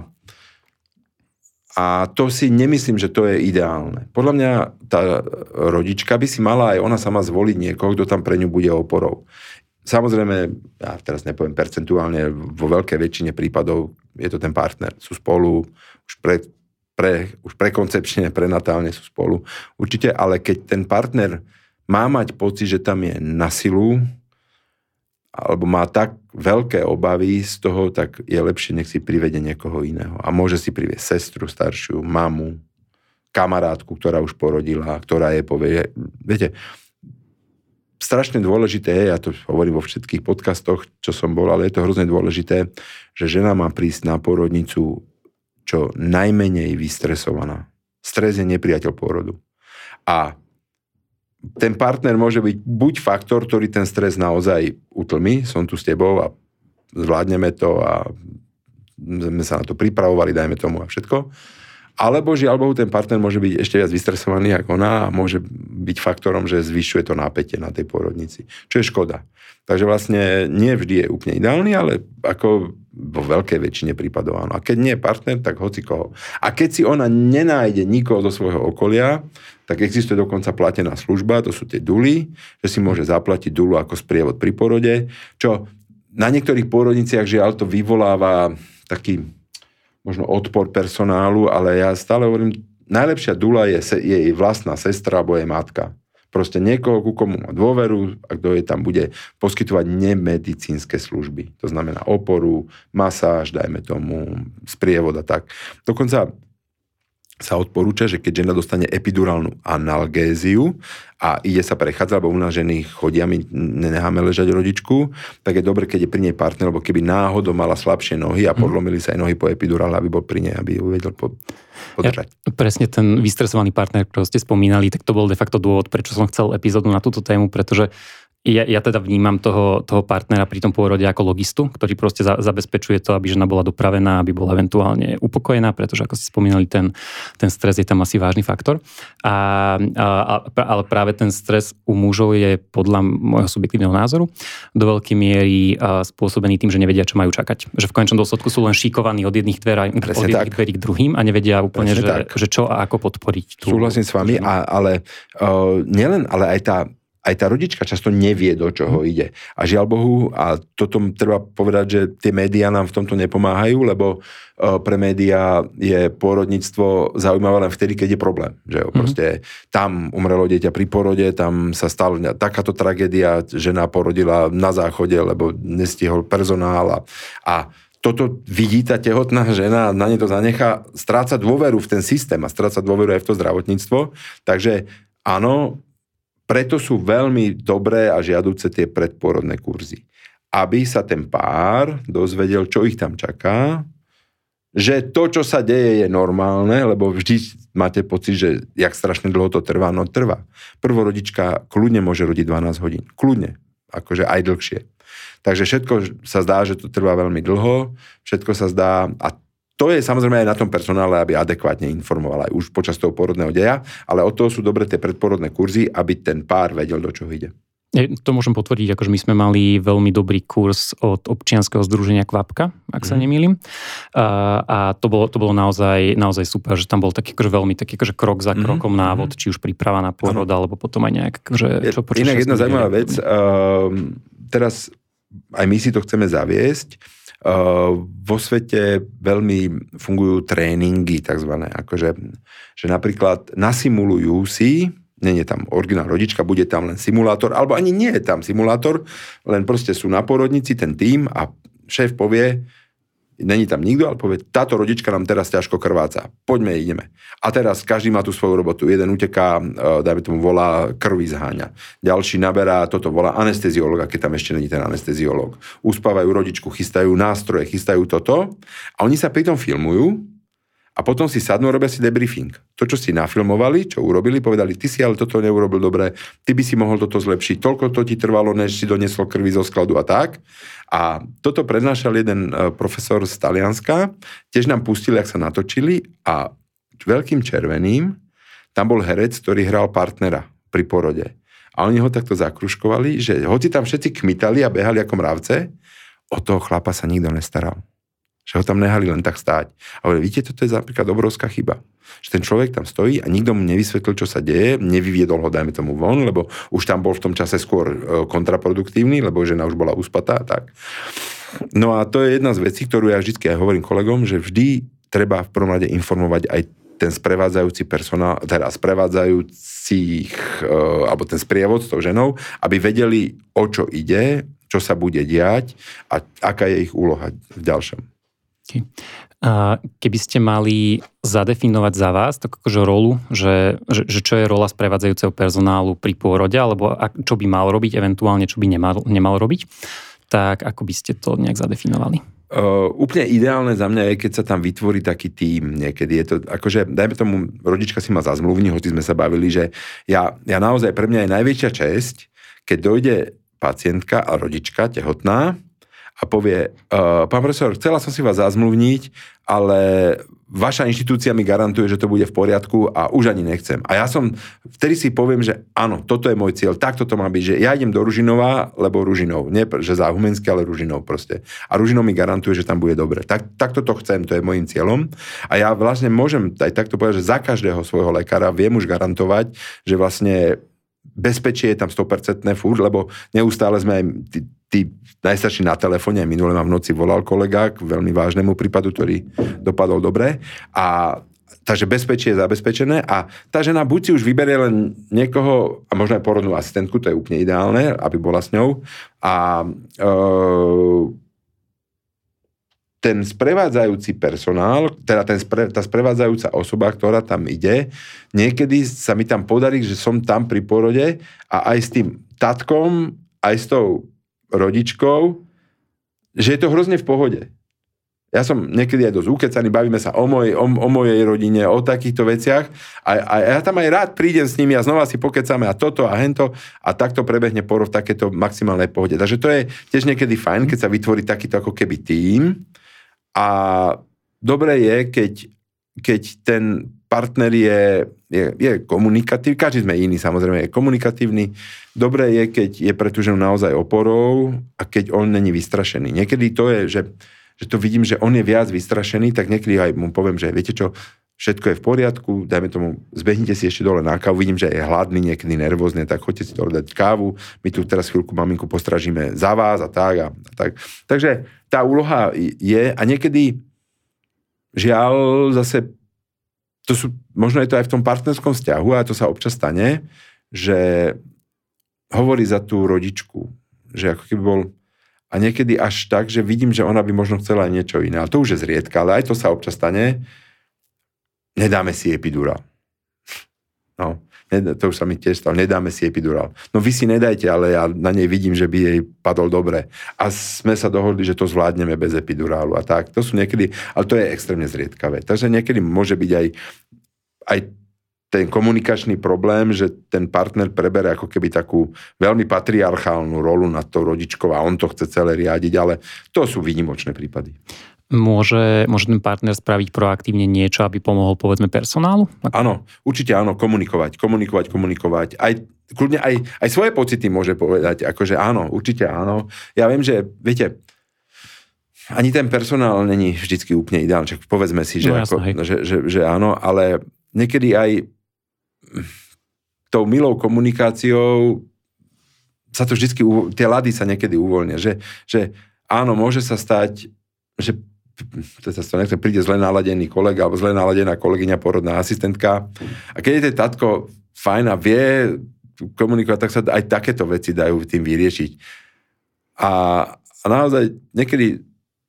a to si nemyslím, že to je ideálne. Podľa mňa tá rodička by si mala aj ona sama zvoliť niekoho, kto tam pre ňu bude oporou. Samozrejme, ja teraz nepoviem percentuálne, vo veľkej väčšine prípadov je to ten partner. Sú spolu už pred Pre, už prekoncepčne, prenatálne sú spolu. Určite, ale keď ten partner má mať pocit, že tam je na silu, alebo má tak veľké obavy z toho, tak je lepšie, nech si privede niekoho iného. A môže si priviesť sestru staršiu, mamu, kamarátku, ktorá už porodila, ktorá je povie, viete, strašne dôležité je, ja to hovorím vo všetkých podcastoch, čo som bol, ale je to hrozne dôležité, že žena má prísť na pôrodnicu čo najmenej vystresovaná. Stres je nepriateľ pôrodu. A ten partner môže byť buď faktor, ktorý ten stres naozaj utlmi, som tu s tebou a zvládneme to a sme sa na to pripravovali, dajme tomu a všetko. Alebo žiaľ Bohu, ten partner môže byť ešte viac vystresovaný ako ona a môže byť faktorom, že zvyšuje to napätie na tej pôrodnici. Čo je škoda. Takže vlastne nie vždy je úplne ideálny, ale ako vo veľkej väčšine prípadov áno. A keď nie je partner, tak hoci koho. A keď si ona nenájde nikoho zo svojho okolia, tak existuje dokonca platená služba, to sú tie duly, že si môže zaplatiť dulu ako sprievod pri porode, čo na niektorých pôrodniciach žiaľ to vyvoláva taký možno odpor personálu, ale ja stále hovorím, najlepšia dula je, je jej vlastná sestra alebo jej matka. Proste niekoho, ku komu má dôveru a kto jej tam bude poskytovať nemedicínske služby. To znamená oporu, masáž, dajme tomu, sprievod a tak. Dokonca sa odporúča, že keď žena dostane epidurálnu analgéziu a ide sa prechádzať, lebo u nás ženy chodia, my nenecháme ležať rodičku, tak je dobre, keď je pri nej partner, lebo keby náhodou mala slabšie nohy a podlomili sa aj nohy po epidurále, aby bol pri nej, aby ju vedel podržať. Ja, presne ten vystresovaný partner, ktorý ste spomínali, tak to bol de facto dôvod, prečo som chcel epizódu na túto tému, pretože Ja, ja teda vnímam toho, toho partnera pri tom pôrode ako logistu, ktorý proste za, zabezpečuje to, aby žena bola dopravená, aby bola eventuálne upokojená, pretože ako ste spomínali, ten, ten stres je tam asi vážny faktor. A, a, ale práve ten stres u mužov je podľa môjho subjektívneho názoru do veľkej miery spôsobený tým, že nevedia, čo majú čakať. Že v konečnom dôsledku sú len šikovaní od jedných dverí, od jedných dverí k druhým a nevedia úplne, že, že čo a ako podporiť. Tú, Súhlasím s vami, a, ale uh, nielen, ale aj tá Aj tá rodička často nevie, do čoho mm. ide. A žiaľ Bohu, a toto treba povedať, že tie médiá nám v tomto nepomáhajú, lebo pre médiá je pôrodníctvo zaujímavé len vtedy, keď je problém. Že jo, mm. proste tam umrelo dieťa pri porode, tam sa stala takáto tragédia, žena porodila na záchode, lebo nestihol personál a, a toto vidí tá tehotná žena a na ne to zanechá, stráca dôveru v ten systém a stráca dôveru aj v to zdravotníctvo. Takže áno, preto sú veľmi dobré a žiaduce tie predpôrodné kurzy. Aby sa ten pár dozvedel, čo ich tam čaká, že to, čo sa deje, je normálne, lebo vždy máte pocit, že jak strašne dlho to trvá, no trvá. Prvorodička kľudne môže rodiť dvanásť hodín. Kľudne. Akože aj dlhšie. Takže všetko sa zdá, že to trvá veľmi dlho, všetko sa zdá, a to je samozrejme aj na tom personále, aby adekvátne informoval aj už počas toho pôrodného deja, ale od toho sú dobre tie predporodné kurzy, aby ten pár vedel, do čoho ide. To môžem potvrdiť, akože my sme mali veľmi dobrý kurz od občianskeho združenia Kvapka, ak sa nemýlim. A, a to bolo, to bolo naozaj, naozaj super, že tam bol taký akože veľmi taký akože krok za krokom mm-hmm. návod, či už príprava na pôrod, ano. Alebo potom aj nejak akože, čo počas. Inak jedna zaujímavá vec, uh, teraz aj my si to chceme zaviesť. Uh, vo svete veľmi fungujú tréningy takzvané, akože, že napríklad nasimulujú si, nie je tam originál rodička, bude tam len simulátor, alebo ani nie je tam simulátor, len proste sú na pôrodnici ten tím a šéf povie, není tam nikto, ale povie, táto rodička nám teraz ťažko krváca, poďme, ideme. A teraz každý má tú svoju robotu, jeden uteká, dajme tomu, volá, krvi zháňa, ďalší naberá, toto volá anesteziológa, keď tam ešte není ten anesteziológ. Uspávajú rodičku, chystajú nástroje, chystajú toto a oni sa pritom filmujú a potom si sadnú, robia si debriefing. To, čo si nafilmovali, čo urobili, povedali, ty si ale toto neurobil dobre, ty by si mohol toto zlepšiť, toľko to ti trvalo, než si donesol krvi zo skladu a tak. A toto prednášal jeden profesor z Talianska, tiež nám pustili, ak sa natočili a veľkým červeným tam bol herec, ktorý hral partnera pri porode. A oni ho takto zakruškovali, že hoci tam všetci kmitali a behali ako mravce, o toho chlapa sa nikto nestaral. Že ho tam nehali len tak stáť. A hovorili, vidíte, toto je napríklad obrovská chyba. Že ten človek tam stojí a nikto mu nevysvetlil, čo sa deje, nevyviedol ho, dajme tomu von, lebo už tam bol v tom čase skôr kontraproduktívny, lebo žena už bola uspatá a tak. No a to je jedna z vecí, ktorú ja vždy aj hovorím kolegom, že vždy treba v prvom rade informovať aj ten sprevádzajúci personál, teda sprevádzajúcich, alebo ten sprievod s tou ženou, aby vedeli, o čo ide, čo sa bude diať a aká je ich úloha v ďalšom. Keby ste mali zadefinovať za vás tak akože rolu, že, že, že čo je rola sprevádzajúceho personálu pri pôrode, alebo čo by mal robiť, eventuálne čo by nemal, nemal robiť, tak ako by ste to nejak zadefinovali? Uh, úplne ideálne za mňa je, keď sa tam vytvorí taký tím niekedy. Je to, akože, dajme tomu, rodička si ma zazmluvní, hoci sme sa bavili, že ja, ja naozaj, pre mňa je najväčšia česť, keď dojde pacientka a rodička tehotná a povie, uh, pán profesor, chcela som si vás zazmluvniť, ale vaša inštitúcia mi garantuje, že to bude v poriadku a už ani nechcem. A ja som, vtedy si poviem, že áno, toto je môj cieľ, takto to má byť, že ja idem do Ružinova, lebo Ružinov, nie že za Humenské, ale Ružinov proste. A Ružinov mi garantuje, že tam bude dobre. Tak, takto to chcem, to je môjim cieľom. A ja vlastne môžem aj takto povedať, že za každého svojho lekára viem už garantovať, že vlastne bezpečie je tam sto percent furt, lebo neustále sme aj tí, tí najstarší na telefóne, aj minule ma v noci volal kolega k veľmi vážnemu prípadu, ktorý dopadol dobre. A takže bezpečie je zabezpečené a tá žena buď si už vyberie len niekoho, a možno aj porodnú asistentku, to je úplne ideálne, aby bola s ňou. A e, ten sprevádzajúci personál, teda ten spre, tá sprevádzajúca osoba, ktorá tam ide, niekedy sa mi tam podarí, že som tam pri porode a aj s tým tatkom, aj s tou rodičkou, že je to hrozne v pohode. Ja som niekedy aj dosť ukecaný, bavíme sa o, moj, o, o mojej rodine, o takýchto veciach a, a ja tam aj rád prídem s nimi a znova si pokecáme a toto a hento a takto prebehne porod v takéto maximálnej pohode. Takže to je tiež niekedy fajn, keď sa vytvorí takýto ako keby tím a dobre je, keď, keď ten partner je, je, je komunikatívny, každý sme iný, samozrejme je komunikatívny. Dobré je, keď je pre tú ženu naozaj oporou a keď on není vystrašený. Niekedy to je, že, že to vidím, že on je viac vystrašený, tak niekedy aj mu poviem, že viete čo, všetko je v poriadku, dajme tomu, zbehnite si ešte dole na kávu, vidím, že je hladný, niekedy nervózny, tak choďte si dole dať kávu, my tu teraz chvíľku maminku postražíme za vás a tak a, a tak. Takže tá úloha je a niekedy žiaľ zase to sú, možno je to aj v tom partnerskom vzťahu a to sa občas stane, že hovorí za tú rodičku, že ako keby bol a niekedy až tak, že vidím, že ona by možno chcela aj niečo iné, ale to už je zriedka, ale aj to sa občas stane, nedáme si epidurál. No, to už sa mi tiež stalo, nedáme si epidurál. No vy si nedajte, ale ja na nej vidím, že by jej padol dobre. A sme sa dohodli, že to zvládneme bez epidurálu a tak. To sú niekedy, ale to je extrémne zriedkavé. Takže niekedy môže byť aj, aj ten komunikačný problém, že ten partner prebere ako keby takú veľmi patriarchálnu rolu nad tou rodičkou a on to chce celé riadiť, ale to sú výnimočné prípady. Môže, môže ten partner spraviť proaktívne niečo, aby pomohol, povedzme, personálu? Áno, určite áno, komunikovať, komunikovať, komunikovať. Aj, kľudne aj, aj svoje pocity môže povedať, akože áno, určite áno. Ja viem, že, viete, ani ten personál není vždycky úplne ideálny, čak povedzme si, že, no, jasno, ako, že, že, že áno, ale niekedy aj tou milou komunikáciou sa to vždycky, tie lady sa niekedy uvoľnia, že, že áno, môže sa stať, že to sa to nechcem, príde zle naladený kolega alebo zle naladená kolegyňa, porodná asistentka a keď je ten tatko fajn a vie komunikovať, tak sa aj takéto veci dajú tým vyriešiť. A, a naozaj niekedy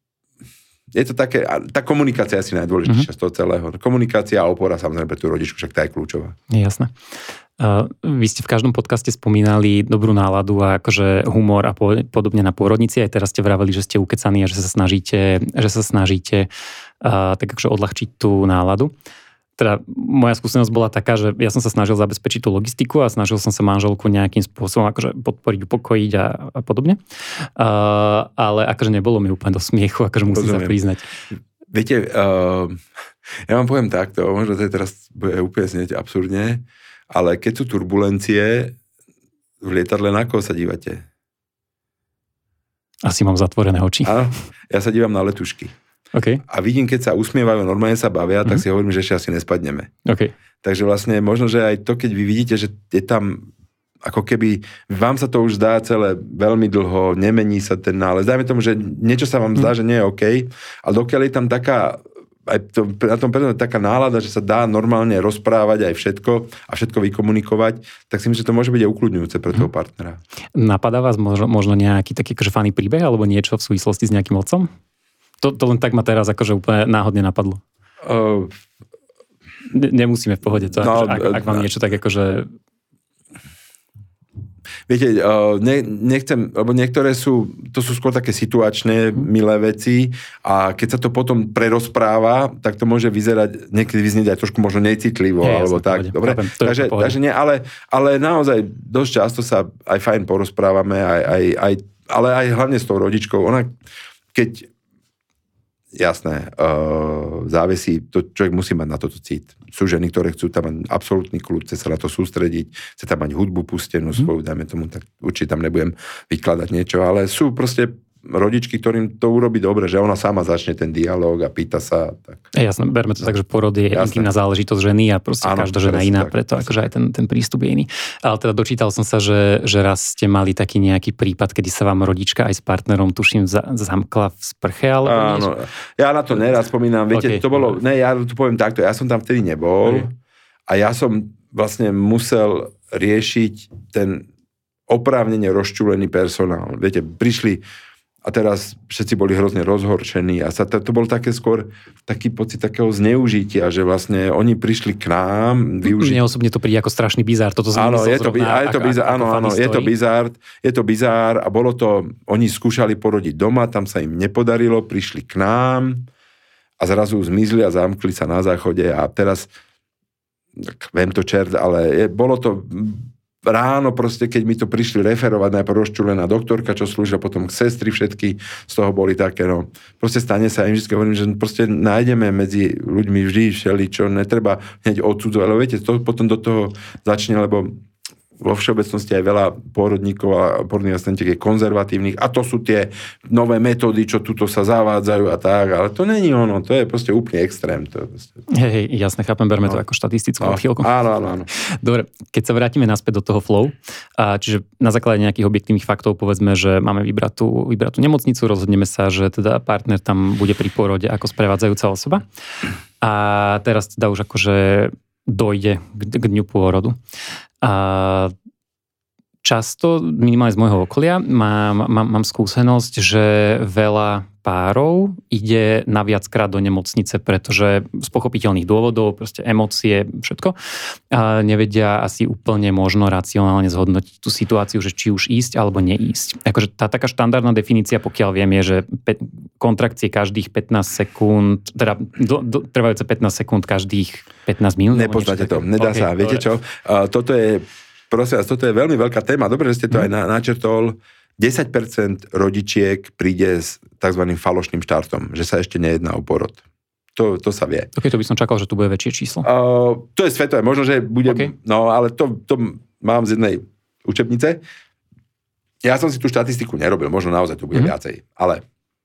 je to také, tá komunikácia je asi najdôležitejšia mm-hmm. z toho celého. Komunikácia a opora samozrejme pre tú rodičku, však tá je kľúčová. Jasné. Uh, vy ste v každom podcaste spomínali dobrú náladu a akože humor a po, podobne na pôrodnici. Aj teraz ste vraveli, že ste ukecaní a že sa snažíte, že sa snažíte uh, tak akože odľahčiť tú náladu. Teda moja skúsenosť bola taká, že ja som sa snažil zabezpečiť tú logistiku a snažil som sa manželku nejakým spôsobom akože podporiť, upokojiť a, a podobne. Uh, ale akože nebolo mi úplne do smiechu, akože musím Rozumiem. sa priznať. Viete, uh, ja vám poviem takto, možno to je teraz bude úplne znieť absurdne, ale keď sú turbulencie v lietadle, na koho sa dívate? Asi mám zatvorené oči. Áno, ja sa dívam na letušky. Okay. A vidím, keď sa usmievajú, normálne sa bavia, mm-hmm. tak si hovorím, že ešte asi nespadneme. Okay. Takže vlastne možno, že aj to, keď vy vidíte, že je tam ako keby, vám sa to už zdá celé veľmi dlho, nemení sa ten nález. Dajme tomu, že niečo sa vám zdá, mm. že nie je OK, ale dokiaľ je tam taká aj to, na tom preto taká nálada, že sa dá normálne rozprávať aj všetko a všetko vykomunikovať, tak si myslím, že to môže byť aj ukľudňujúce pre toho partnera. Napadá vás možno, možno nejaký taký akože funny príbeh alebo niečo v súvislosti s nejakým otcom? To, to len tak ma teraz akože úplne náhodne napadlo. Uh, Nemusíme v pohode to, no, akože, ak, ak vám niečo tak akože... viete, ne, nechcem, lebo niektoré sú, to sú skôr také situačné, milé veci a keď sa to potom prerozpráva, tak to môže vyzerať, niekedy vyznieť aj trošku možno necitlivo, ja, alebo jasne, tak. Pohode, Dobre? Takže, takže nie, ale, ale naozaj dosť často sa aj fajn porozprávame, aj, aj, aj, ale aj hlavne s tou rodičkou. Ona, keď jasné, uh, závisí, to človek musí mať na toto cít. Sú ženy, ktoré chcú tam mať absolútny kľud, chce sa na to sústrediť, chce tam mať hudbu pustenú mm. svoju, dajme tomu, tak určite tam nebudem vykladať niečo, ale sú proste rodičky, ktorým to urobí dobre, že ona sama začne ten dialog a pýta sa. Tak. Jasné, berme to tak, že porod je intimná záležitosť ženy a proste áno, každá žena iná, tak, preto tak. Akože aj ten, ten prístup je iný. Ale teda dočítal som sa, že, že raz ste mali taký nejaký prípad, kedy sa vám rodička aj s partnerom, tuším, za, zamkla v sprche, alebo áno, niečo? Ja na to neraz spomínam, viete, okay. to bolo, ne, ja to poviem takto, ja som tam vtedy nebol okay. a ja som vlastne musel riešiť ten oprávnene rozčúlený personál. Viete, prišli a teraz všetci boli hrozne rozhorčení a sa to, to bol také skôr taký pocit takého zneužitia, že vlastne oni prišli k nám využiť. Mne osobne to príde ako strašný bizár. Toto som áno, je to, zrovna, je to bizár, áno, áno, je to bizár, je to bizár a bolo to, oni skúšali porodiť doma, tam sa im nepodarilo, prišli k nám a zrazu zmizli a zamkli sa na záchode a teraz viem to čert, ale je, bolo to ráno proste, keď mi to prišli referovať, najprv rozčúlená doktorka, čo slúžila potom k sestry, všetky z toho boli také, no. Proste stane sa, ja im vždy hovorím, že proste nájdeme medzi ľuďmi vždy všeli, čo netreba hneď odsudzovať, ale viete, to potom do toho začne, lebo vo všeobecnosti aj veľa pôrodníkov a pôrodných asistentiek je konzervatívnych a to sú tie nové metódy, čo tuto sa zavádzajú a tak, ale to není ono, to je proste úplne extrém. To proste... Hej, hej, jasne, chápem, berme no. to ako štatistickú odchýlku. No, áno, áno, áno. Dobre, keď sa vrátime naspäť do toho flow, a čiže na základe nejakých objektívnych faktov povedzme, že máme vybrať tú, vybrať tú nemocnicu, rozhodneme sa, že teda partner tam bude pri pôrode ako sprevádzajúca osoba a teraz teda už akože dojde k, k dňu pôrodu. A často, minimálne z môjho okolia, mám, mám, mám skúsenosť, že veľa párov ide na viackrát do nemocnice, pretože z pochopiteľných dôvodov, proste emócie, všetko, a nevedia asi úplne možno racionálne zhodnotiť tú situáciu, že či už ísť alebo neísť. Akože tá taká štandardná definícia, pokiaľ viem, je, že pe- kontrakcie každých pätnásť sekúnd, teda do, do, trvajúce pätnásť sekúnd každých pätnásť minút. Nepoznáte to, nedá okay, sa. Viete čo? Uh, toto je, prosím vás, toto je veľmi veľká téma. Dobre, že ste to hmm. aj na, načrtol. desať percent rodičiek príde s tzv. Falošným štartom, že sa ešte nejedná o porod. To, to sa vie. Ok, to by som čakal, že tu bude väčšie číslo. Uh, to je svetové, možno, že bude, okay. no ale to, to mám z jednej učebnice. Ja som si tú štatistiku nerobil, možno naozaj tu bude mm-hmm. viacej, ale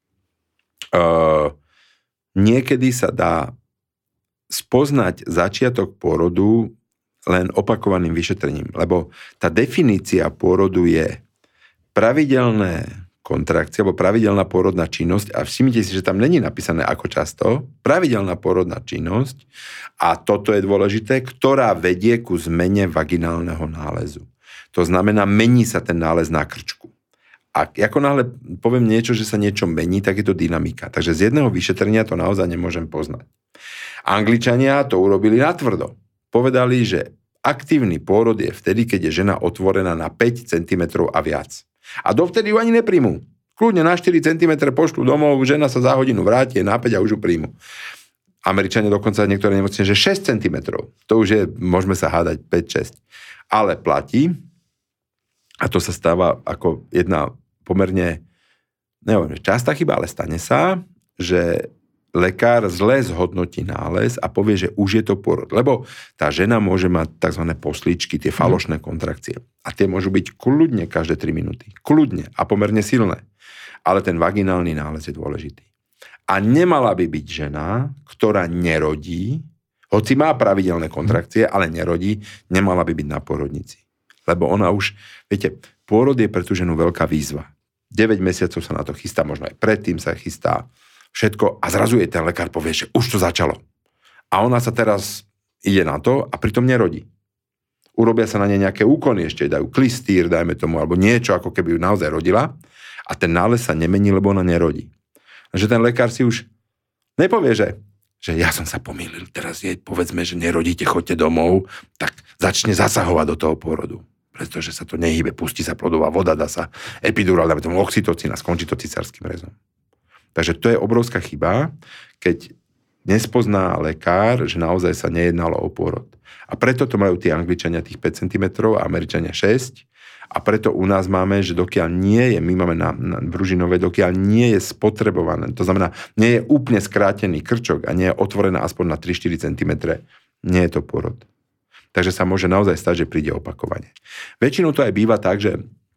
uh, niekedy sa dá spoznať začiatok pôrodu len opakovaným vyšetrením, lebo tá definícia pôrodu je pravidelné kontrakcie, alebo pravidelná pôrodná činnosť a všimnite si, že tam není napísané ako často, pravidelná pôrodná činnosť a toto je dôležité, ktorá vedie ku zmene vaginálneho nálezu. To znamená, mení sa ten nález na krčku. A ako náhle poviem niečo, že sa niečo mení, tak je to dynamika. Takže z jedného vyšetrenia to naozaj nemôžem poznať. Angličania to urobili natvrdo. Povedali, že aktívny pôrod je vtedy, keď je žena otvorená na päť centimetrov a viac. A dovtedy ju ani nepríjmu. Kľudne na štyri centimetre pošlu domov, žena sa za hodinu vráti, je na päť a už ju príjmu. Američania dokonca niektoré nemocnice, že šesť centimetrov. To už je, môžeme sa hádať päť šesť. Ale platí, a to sa stáva ako jedna pomerne, neviem, častá chyba, ale stane sa, že lekár zle zhodnotí nález a povie, že už je to pôrod. Lebo tá žena môže mať tzv. Poslíčky, tie falošné kontrakcie. A tie môžu byť kľudne každé tri minúty. Kľudne a pomerne silné. Ale ten vaginálny nález je dôležitý. A nemala by byť žena, ktorá nerodí, hoci má pravidelné kontrakcie, ale nerodí, nemala by byť na pôrodnici. Lebo ona už, viete, pôrod je pre tú ženu veľká výzva. deväť mesiacov sa na to chystá, možno aj predtým sa chystá všetko a zrazu jej ten lekár povie, že už to začalo. A ona sa teraz ide na to a pritom nerodí. Urobia sa na nej nejaké úkony, ešte dajú klistýr, dajme tomu, alebo niečo, ako keby ju naozaj rodila a ten nález sa nemení, lebo ona nerodí. Takže ten lekár si už nepovie, že, že ja som sa pomýlil, teraz je, povedzme, že nerodíte, choďte domov, tak začne zasahovať do toho pôrodu. pretože sa to nehybe, pustí sa plodová voda, dá sa epidurál, dáme tomu oxytocín a skončí to cisárskym rezom. Takže to je obrovská chyba, keď nespozná lekár, že naozaj sa nejednalo o pôrod. A preto to majú tí Angličania tých päť centimetrov a Američania šesť. A preto u nás máme, že dokiaľ nie je, my máme na, na Bružinové, dokiaľ nie je spotrebované, to znamená, nie je úplne skrátený krčok a nie je otvorená aspoň na tri štyri centimetre, nie je to pôrod. Takže sa môže naozaj stať, že príde opakovane. Väčšinou to aj býva tak, že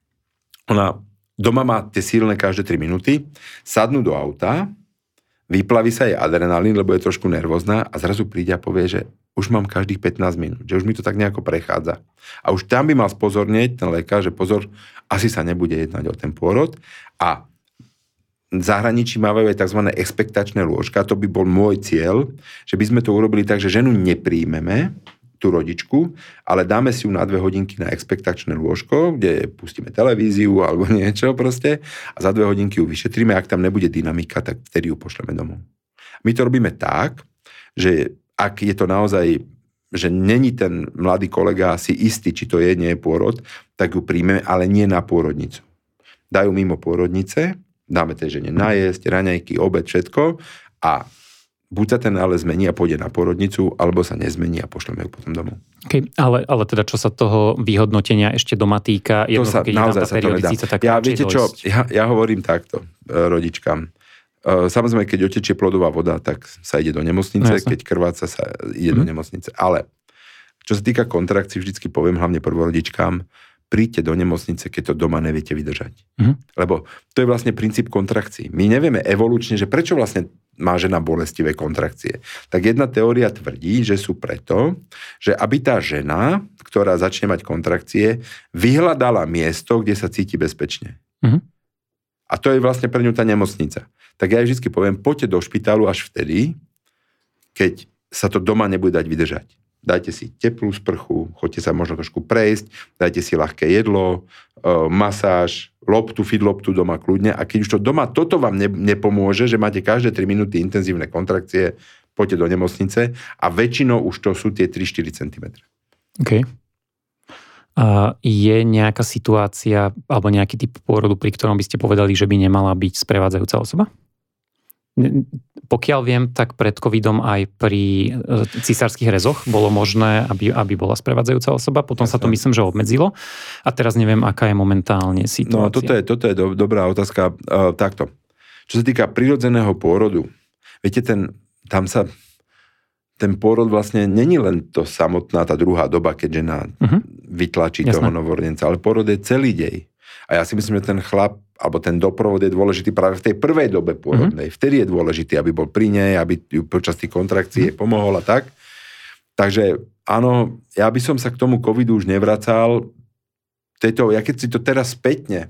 ona doma má tie sílne každé tri minúty, sadnú do auta, vyplaví sa jej adrenalín, lebo je trošku nervózna a zrazu príde a povie, že už mám každých pätnásť minút, že už mi to tak nejako prechádza. A už tam by mal spozornieť ten lekár, že pozor, asi sa nebude jednať o ten pôrod. A v zahraničí mávajú aj tzv. Expektačné lôžka, to by bol môj cieľ, že by sme to urobili tak, že ženu nepríjmeme, tú rodičku, ale dáme si ju na dve hodinky na expektačné lôžko, kde pustíme televíziu alebo niečo proste a za dve hodinky ju vyšetríme, ak tam nebude dynamika, tak vtedy ju pošleme domov. My to robíme tak, že ak je to naozaj, že není ten mladý kolega si istý, či to je, nie je pôrod, tak ju príjmeme, ale nie na pôrodnicu. Dajú mimo pôrodnice, dáme tej žene najesť, raňajky, obed, všetko a buď sa ten ale zmení a pôjde na pôrodnicu, alebo sa nezmení a pošleme ju potom domov. Okay, ale, ale teda čo sa toho vyhodnotenia ešte doma týka, to sa, naozaj sa to nedá. Tak ja, viete čo, ja, ja hovorím takto rodičkám. Samozrejme, keď otečie plodová voda, tak sa ide do nemocnice, no, keď krváca sa ide mm. do nemocnice. Ale čo sa týka kontrakcií, vždycky poviem hlavne prvorodičkám, príďte do nemocnice, keď to doma neviete vydržať. Mm. Lebo to je vlastne princíp kontrakcií. My nevieme evolučne, že prečo vlastne má žena bolestivé kontrakcie. Tak jedna teória tvrdí, že sú preto, že aby tá žena, ktorá začne mať kontrakcie, vyhľadala miesto, kde sa cíti bezpečne. Mm. A to je vlastne pre ňu tá nemocnica. Tak ja vždy poviem, poďte do špitálu až vtedy, keď sa to doma nebude dať vydržať. Dajte si teplú sprchu, choďte sa možno trošku prejsť, dajte si ľahké jedlo, masáž, loptu, fit loptu doma kľudne a keď už to doma toto vám nepomôže, že máte každé tri minúty intenzívne kontrakcie, poďte do nemocnice a väčšinou už to sú tie tri štyri centimetre. OK. A je nejaká situácia alebo nejaký typ pôrodu, pri ktorom by ste povedali, že by nemala byť sprevádzajúca osoba? Pokiaľ viem, tak pred covidom aj pri cisárskych rezoch bolo možné, aby, aby bola sprevádzajúca osoba. Potom sa to myslím, že obmedzilo. A teraz neviem, aká je momentálne situácia. No toto je, toto je do, dobrá otázka. Uh, takto. Čo sa týka prirodzeného pôrodu, viete, ten, tam sa ten pôrod vlastne není len to samotná tá druhá doba, keď žena uh-huh. vytlačí Jasné. toho novorodenca, ale pôrod je celý dej. A ja si myslím, že ten chlap alebo ten doprovod je dôležitý práve v tej prvej dobe pôrodnej. Mm-hmm. Vtedy je dôležitý, aby bol pri nej, aby ju počas tých kontrakcií mm-hmm. pomohol a tak. Takže áno, ja by som sa k tomu covidu už nevracal. Tejto, ja keď si to teraz spätne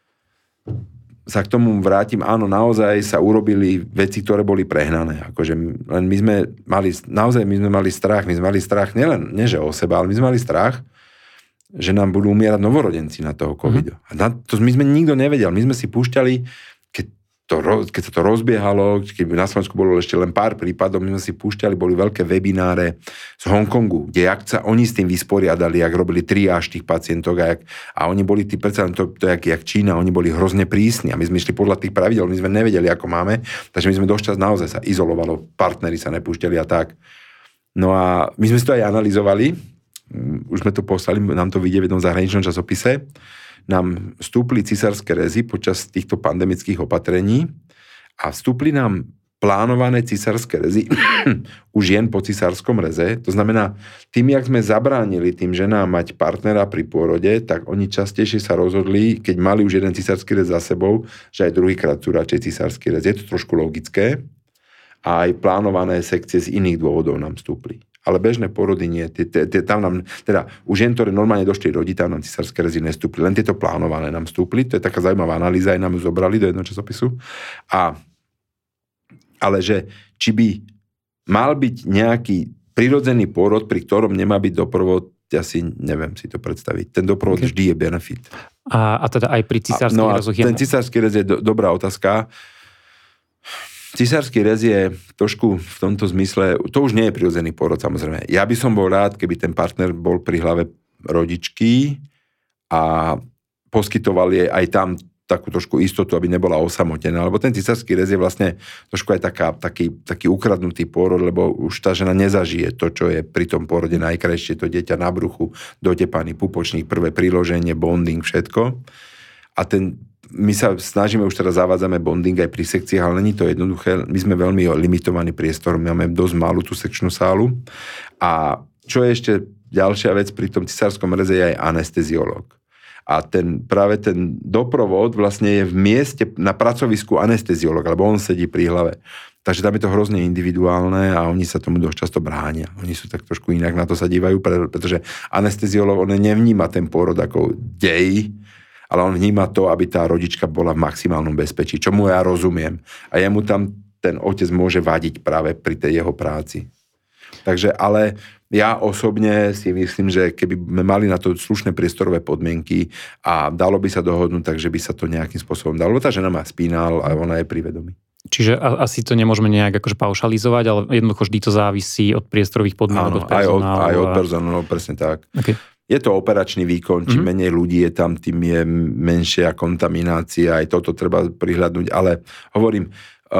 sa k tomu vrátim, áno, naozaj sa urobili veci, ktoré boli prehnané. Akože len my sme mali, naozaj my sme mali strach, my sme mali strach nielen, nie že o seba, ale my sme mali strach, že nám budú umierať novorodenci na toho covidu. Mm. A na to my sme nikto nevedel. My sme si púšťali, keď, to, keď sa to rozbiehalo, keď na Slovensku bolo ešte len pár prípadov, my sme si púšťali, boli veľké webináre z Hongkongu, kde jak sa oni s tým vysporiadali, jak robili triáž tých pacientov a, jak, a oni boli, tí, predsa to, to jak, jak Čína, oni boli hrozne prísni a my sme išli podľa tých pravidel, my sme nevedeli, ako máme, takže my sme dosť čas naozaj sa izolovalo, partneri sa nepúšťali a tak. No a my sme si to aj analyzovali, už sme to poslali, nám to vyjde v jednom zahraničnom časopise, nám vstúpli cisárske rezy počas týchto pandemických opatrení a vstúpli nám plánované cisárske rezy u žien po cisárskom reze. To znamená, tým, jak sme zabránili tým ženám mať partnera pri pôrode, tak oni častejšie sa rozhodli, keď mali už jeden cisársky rez za sebou, že aj druhýkrát sú radšej cisársky rez. Je to trošku logické a aj plánované sekcie z iných dôvodov nám vstúpli. Ale bežné porody nie. Tam nám, teda u žien, ktoré normálne došli rodiť, tam nám cisárske rezy nestúpli. Len tieto plánované nám vstúpli. To je taká zaujímavá analýza, aj nám ju zobrali do jednoho časopisu. A, ale že či by mal byť nejaký prirodzený pôrod, pri ktorom nemá byť doprovod, ja si neviem si to predstaviť. Ten doprovod okay. vždy je benefit. A, a teda aj pri cisárskych no rezoch je... Ten cisársky rez je do, dobrá otázka. Cisársky rez je trošku v tomto zmysle, to už nie je prirodzený pôrod, samozrejme. Ja by som bol rád, keby ten partner bol pri hlave rodičky a poskytoval jej aj tam takú trošku istotu, aby nebola osamotená, lebo ten cisársky rez je vlastne trošku aj taká, taký, taký ukradnutý pôrod, lebo už tá žena nezažije to, čo je pri tom pôrode najkrajšie, to dieťa na bruchu, dotepaný pupočník, prvé priloženie, bonding, všetko. A ten, my sa snažíme, už teraz zavádzame bonding aj pri sekciách, ale není to jednoduché. My sme veľmi limitovaný priestor, my máme dosť malú tú sekčnú sálu. A čo je ešte ďalšia vec, pri tom cisárskom reze je aj anesteziológ. A ten, práve ten doprovod vlastne je v mieste na pracovisku anesteziológa, lebo on sedí pri hlave. Takže tam je to hrozne individuálne a oni sa tomu dosť často bránia. Oni sú tak trošku inak na to sa dívajú, pretože anesteziológ, on nevníma ten pôrod ako dej, ale on vníma to, aby tá rodička bola v maximálnom bezpečí, čomu ja rozumiem. A jemu tam ten otec môže vadiť práve pri tej jeho práci. Takže, ale ja osobne si myslím, že keby sme mali na to slušné priestorové podmienky a dalo by sa dohodnúť, takže by sa to nejakým spôsobom dalo. Tá žena má spínal a ona je pri vedomí. Čiže asi to nemôžeme nejak akože paušalizovať, ale jednoducho vždy to závisí od priestorových podmienok, od personálu. Aj od, aj od personálu, presne tak. Okay. Je to operačný výkon, čím mm-hmm. menej ľudí je tam, tým je menšia kontaminácia, aj toto treba prihľadnúť, ale hovorím,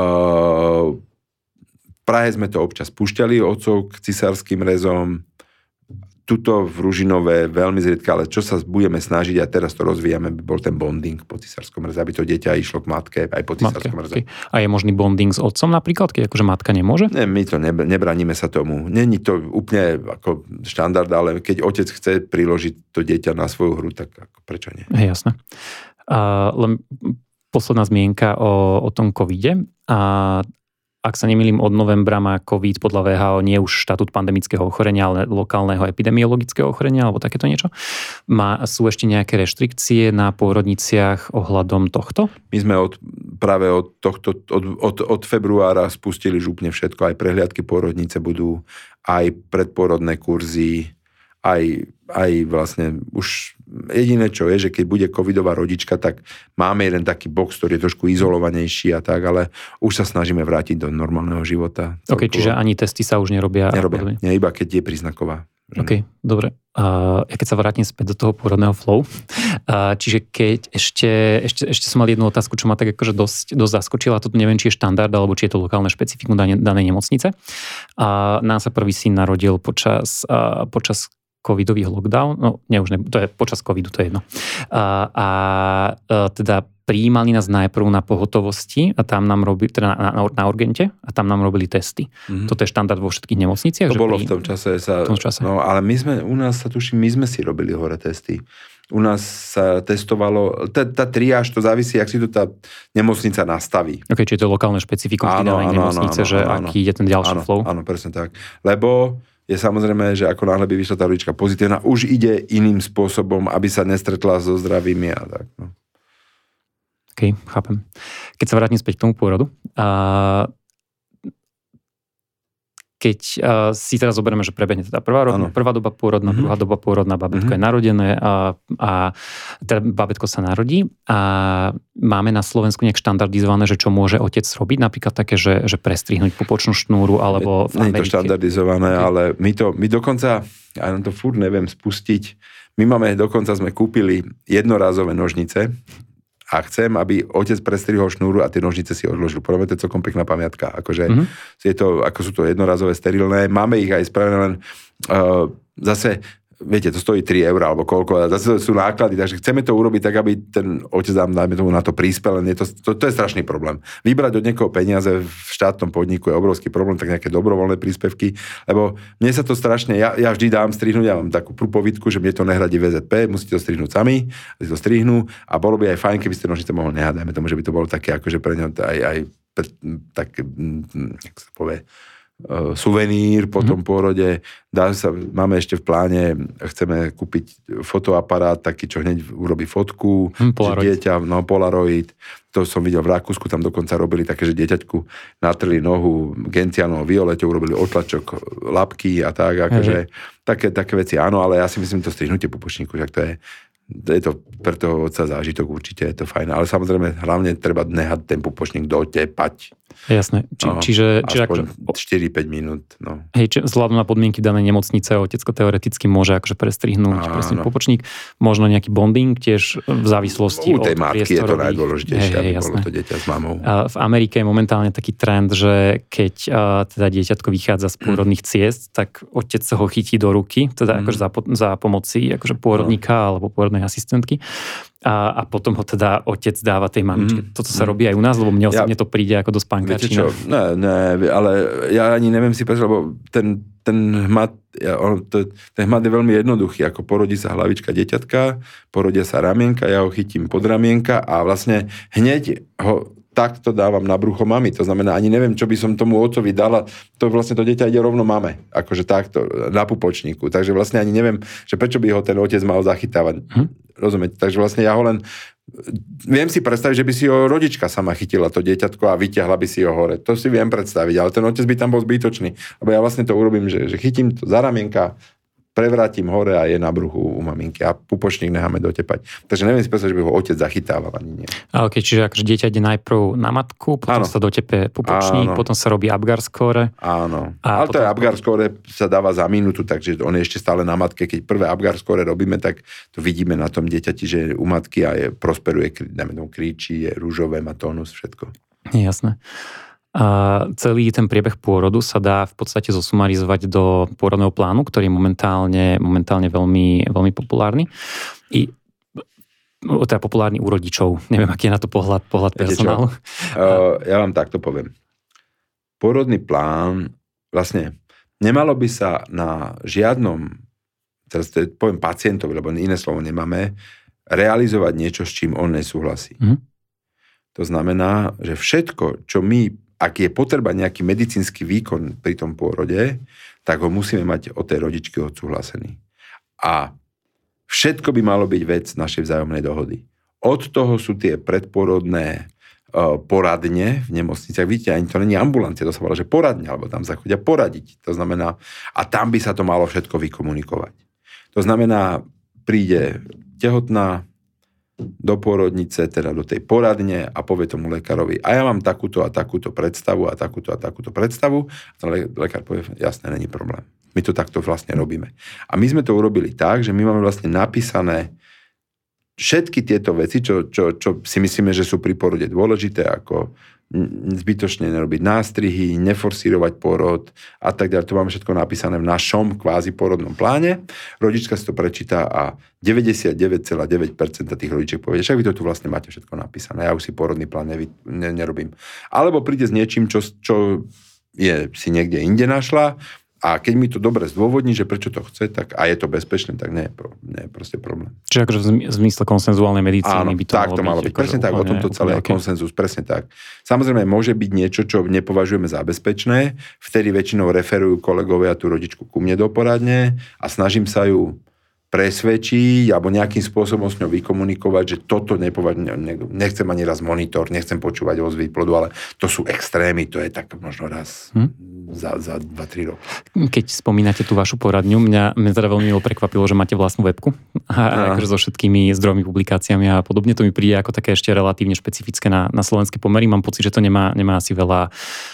uh, Prahe sme to občas púšťali otcov k cisárskym rezom, tuto v Ružinové veľmi zriedka, ale čo sa budeme snažiť a teraz to rozvíjame, by bol ten bonding po cisárskom reze, aby to dieťa išlo k matke aj po cisárskom reze. Okay. A je možný bonding s otcom napríklad, keď akože matka nemôže? Ne, my to nebraníme sa tomu. Není to úplne ako štandard, ale keď otec chce priložiť to dieťa na svoju hru, tak ako, prečo nie? Je jasné. Uh, len posledná zmienka o, o tom covide. A ak sa nemýlim, od novembra má COVID podľa vé há ó nie už štatút pandemického ochorenia, ale lokálneho epidemiologického ochorenia, alebo takéto niečo. Má, sú ešte nejaké reštrikcie na pôrodniciach ohľadom tohto? My sme od, práve od, tohto, od, od, od februára spustili úplne všetko. Aj prehliadky pôrodnice budú, aj predpôrodné kurzy, aj, aj vlastne už jediné, čo je, že keď bude covidová rodička, tak máme jeden taký box, ktorý je trošku izolovanejší a tak, ale už sa snažíme vrátiť do normálneho života. Ok, čiže ani testy sa už nerobia? Nerobia, nie, iba keď je príznaková. Ok, dobre. Uh, ja keď sa vrátim späť do toho pôrodného flow, uh, čiže keď ešte, ešte, ešte som mal jednu otázku, čo ma tak akože dosť, dosť zaskočila, toto neviem, či je štandard, alebo či je to lokálne špecifikum danej, danej nemocnice. Uh, nám sa prvý syn narodil počas, uh, počas covidových lockdown, no nie už ne, to je počas covidu, to je jedno. A, a, a teda prijímali nás najprv na pohotovosti a tam nám robili, teda na, na, na urgente a tam nám robili testy. Mm-hmm. Toto je štandard vo všetkých nemocniciach? To bolo pri, v tom čase. Sa, v tom čase. No, ale my sme, u nás sa tuším, my sme si robili hore testy. U nás sa testovalo, tá, tá triáž, to závisí, ak si to tá nemocnica nastaví. Ok, čiže to je lokálne špecifikum v danej nemocnice, áno, že áno, aký je ten ďalší áno, flow? Áno, presne tak. Lebo je samozrejme, že ako náhle by vyšla tá rodička pozitívna, už ide iným spôsobom, aby sa nestretla so zdravými a tak. No. OK, chápem. Keď sa vrátim späť k tomu pôrodu, a keď uh, si teraz zoberieme, že prebehne teda prvá, rodná, prvá doba pôrodná, mm-hmm. druhá doba pôrodná, babetko mm-hmm. je narodené a, a teda babetko sa narodí a máme na Slovensku nejak štandardizované, že čo môže otec robiť, napríklad také, že, že prestrihnúť pupočnú šnúru, alebo v Amerike. Nie je to štandardizované, okay. ale my to, my dokonca, ja nám to furt neviem spustiť, my máme, dokonca sme kúpili jednorázové nožnice, a chcem, aby otec prestrihol šnúru a tie nožnice si odložil. Podľa mňa to je celkom pekná pamiatka. Akože mm-hmm. je to, ako sú to jednorazové, sterilné. Máme ich aj spravené len uh, zase, viete, to stojí tri eurá alebo koľko, a zase sú náklady, takže chceme to urobiť tak, aby ten otec nám, dajme tomu, na to prispel. To, to, to je strašný problém. Vybrať od niekoho peniaze v štátnom podniku je obrovský problém, tak nejaké dobrovoľné príspevky, lebo mne sa to strašne, ja, ja vždy dám strihnúť, ja mám takú prúpovidku, že mne to nehradí vé zet pé, musíte to strihnúť sami, si to strihnú a bolo by aj fajn, keby ste nožnice mohli nehať, dajme tomu, že by to bolo také, akože pre ňo aj, aj tak, jak sa povie, suvenír po tom pôrode. Dá sa, máme ešte v pláne, chceme kúpiť fotoaparát, taký, čo hneď urobí fotku, hmm, Polaroid. Dieťa, no Polaroid. To som videl v Rakúsku, tam dokonca robili také, že dieťaťku natrli nohu genciálnou violetou, urobili otlačok labky a tak, akože hmm. také, také veci, áno, ale ja si myslím, to strihnutie pupočníku, že to je je to pre toho otca zážitok, určite je to fajn, ale samozrejme hlavne treba nehať ten pupočník dotepať. Jasné. Či, no, čiže, čiže aspoň ako, štyri päť minút. No. Hej, či, vzhľadom na podmienky danej nemocnice otecko teoreticky môže akože prestrihnúť presne popočník. Možno nejaký bonding tiež v závislosti od priestorových. U tej matky je to najdôležitejšie, hej, hej, aby bolo to dieťa s mamou. V Amerike je momentálne taký trend, že keď teda dieťatko vychádza z pôrodných ciest, tak otec sa ho chytí do ruky, teda mm. akože za, za pomoci akože pôrodníka no. alebo pôrodnej asistentky. A, a potom ho teda otec dáva tej mamičke. Mm. Toto sa robí aj u nás, lebo mne osobne ja, to príde ako dosť pankáčina. Ne, ne, ale ja ani neviem si predstaviť, lebo ten, ten hmat, ja, on, to, ten hmat je veľmi jednoduchý. Ako porodí sa hlavička dieťatka, porodia sa ramienka, ja ho chytím pod ramienka a vlastne hneď ho takto dávam na brucho mami. To znamená, ani neviem, čo by som tomu otcovi dala. To vlastne to dieťa ide rovno mame. Akože takto, na pupočníku. Takže vlastne ani neviem, že prečo by ho ten otec mal zachytávať. Hm? Rozumiete? Takže vlastne ja ho len... Viem si predstaviť, že by si ho rodička sama chytila to dieťatko a vyťahla by si ho hore. To si viem predstaviť, ale ten otec by tam bol zbytočný. Lebo ja vlastne to urobím, že, že chytím to za ramienka, prevrátim hore a je na bruchu u maminky a pupočník necháme dotepať. Takže neviem si predstaviť, že by ho otec zachytával ani nie. A ok, čiže akože dieťa ide najprv na matku, potom áno. sa dotepe pupočník, áno. potom sa robí Apgar score. Áno, a ale to je Apgar score sa dáva za minútu, takže on je ešte stále na matke. Keď prvé Apgar score robíme, tak to vidíme na tom dieťati, že u matky a je, prosperuje, dáme tomu kríči, je rúžové, má tónus, všetko. Jasné. A celý ten priebeh pôrodu sa dá v podstate zosumarizovať do pôrodného plánu, ktorý je momentálne, momentálne veľmi, veľmi populárny. I teda populárny u rodičov. Neviem, aký je na to pohľad, pohľad personálu. Uh, ja vám takto poviem. Pôrodný plán, vlastne nemalo by sa na žiadnom, teraz to poviem pacientovi, lebo iné slovo nemáme, realizovať niečo, s čím on nesúhlasí. Mm. To znamená, že všetko, čo my ak je potreba nejaký medicínsky výkon pri tom pôrode, tak ho musíme mať od tej rodičky odsúhlasený. A všetko by malo byť vec našej vzájomnej dohody. Od toho sú tie predpôrodné uh, poradne v nemocniciach. Vidíte, ani to není ambulancia, to sa volá, že poradne, alebo tam sa chodia poradiť. To znamená, a tam by sa to malo všetko vykomunikovať. To znamená, príde tehotná do pôrodnice, teda do tej poradne a povie tomu lekárovi, a ja mám takúto a takúto predstavu a takúto a takúto predstavu. A le- lekár povie, jasné, není problém. My to takto vlastne robíme. A my sme to urobili tak, že my máme vlastne napísané všetky tieto veci, čo, čo, čo si myslíme, že sú pri porode dôležité, ako zbytočne nerobiť nástrihy, neforsírovať porod a tak ďalej. To máme všetko napísané v našom kvázi porodnom pláne. Rodička si to prečíta a deväťdesiatdeväť celá deväť percent tých rodičiek povie, však vy to tu vlastne máte všetko napísané. Ja už si porodný plán nevy, ne, nerobím. Alebo príde s niečím, čo, čo je si niekde inde našla, a keď mi to dobre zdôvodní, že prečo to chce, tak a je to bezpečné, tak nie je, pro, nie je proste problém. Čiže akože v zmysle konsenzuálnej medicíny áno, by to tak malo to malo byť. byť. Presne tak, úplne, o tomto celé je okay. Konsenzus, presne tak. Samozrejme, môže byť niečo, čo nepovažujeme za bezpečné, vtedy väčšinou referujú kolegovia tú rodičku ku mne do poradne a snažím sa ju presvedčiť alebo nejakým spôsobom s ňou vykomunikovať, že toto nepovažujem, nechcem ani raz monitor, nechcem počúvať ozvy plodu, ale to sú extrémy, to je tak možno raz hm? za, za dva tri roky. Keď spomínate tú vašu poradňu, mňa, mňa teda veľmi prekvapilo, že máte vlastnú webku a akože so všetkými zdrojmi, publikáciami a podobne. To mi príde ako také ešte relatívne špecifické na, na slovenské pomery. Mám pocit, že to nemá, nemá asi veľa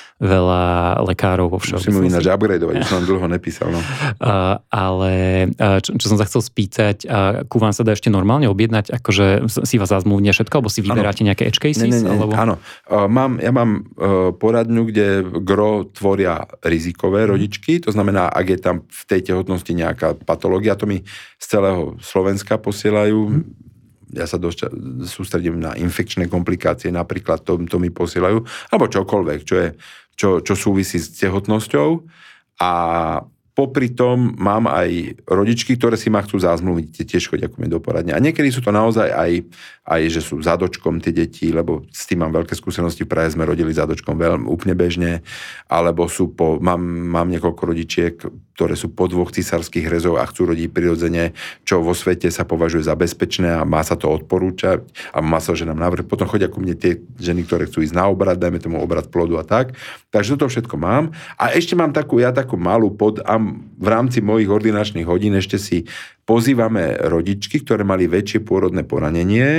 veľa lekárov vo všeobecnosti. Musím mu ináč upgradeovať, už som dlho nepísal. No. Uh, ale čo, čo som sa chcel spýtať, uh, ku vám sa dá ešte normálne objednať, akože si vás zazmluvne všetko, alebo si vyberáte ano. Nejaké edge cases? Nie, nie, nie. Alebo... Áno. Uh, mám, ja mám uh, poradňu, kde gro tvoria rizikové rodičky, to znamená, ak je tam v tej tehotnosti nejaká patológia, to mi z celého Slovenska posielajú. Ja sa dosť sústredím na infekčné komplikácie, napríklad to, to mi posielajú, alebo čokoľvek, čo je Čo, čo súvisí s tehotnosťou a popri tom mám aj rodičky, ktoré si ma chcú zazmluviť, tie tiež chodia ku mne do poradne. A niekedy sú to naozaj aj, aj že sú zadočkom tie deti, lebo s tým mám veľké skúsenosti, v Prahe sme rodili zadočkom veľmi úplne bežne, alebo sú po, mám, mám niekoľko rodičiek, ktoré sú po dvoch cisárskych rezoch a chcú rodiť prirodzene, čo vo svete sa považuje za bezpečné a má sa to odporúčať a má sa ženám návrh. Potom chodia ku mne tie ženy, ktoré chcú ísť na obrad, dajme tomu obrad plodu a tak. Takže toto všetko mám. A ešte mám takú, ja takú malú pod, v rámci mojich ordinačných hodín ešte si pozývame rodičky, ktoré mali väčšie pôrodné poranenie,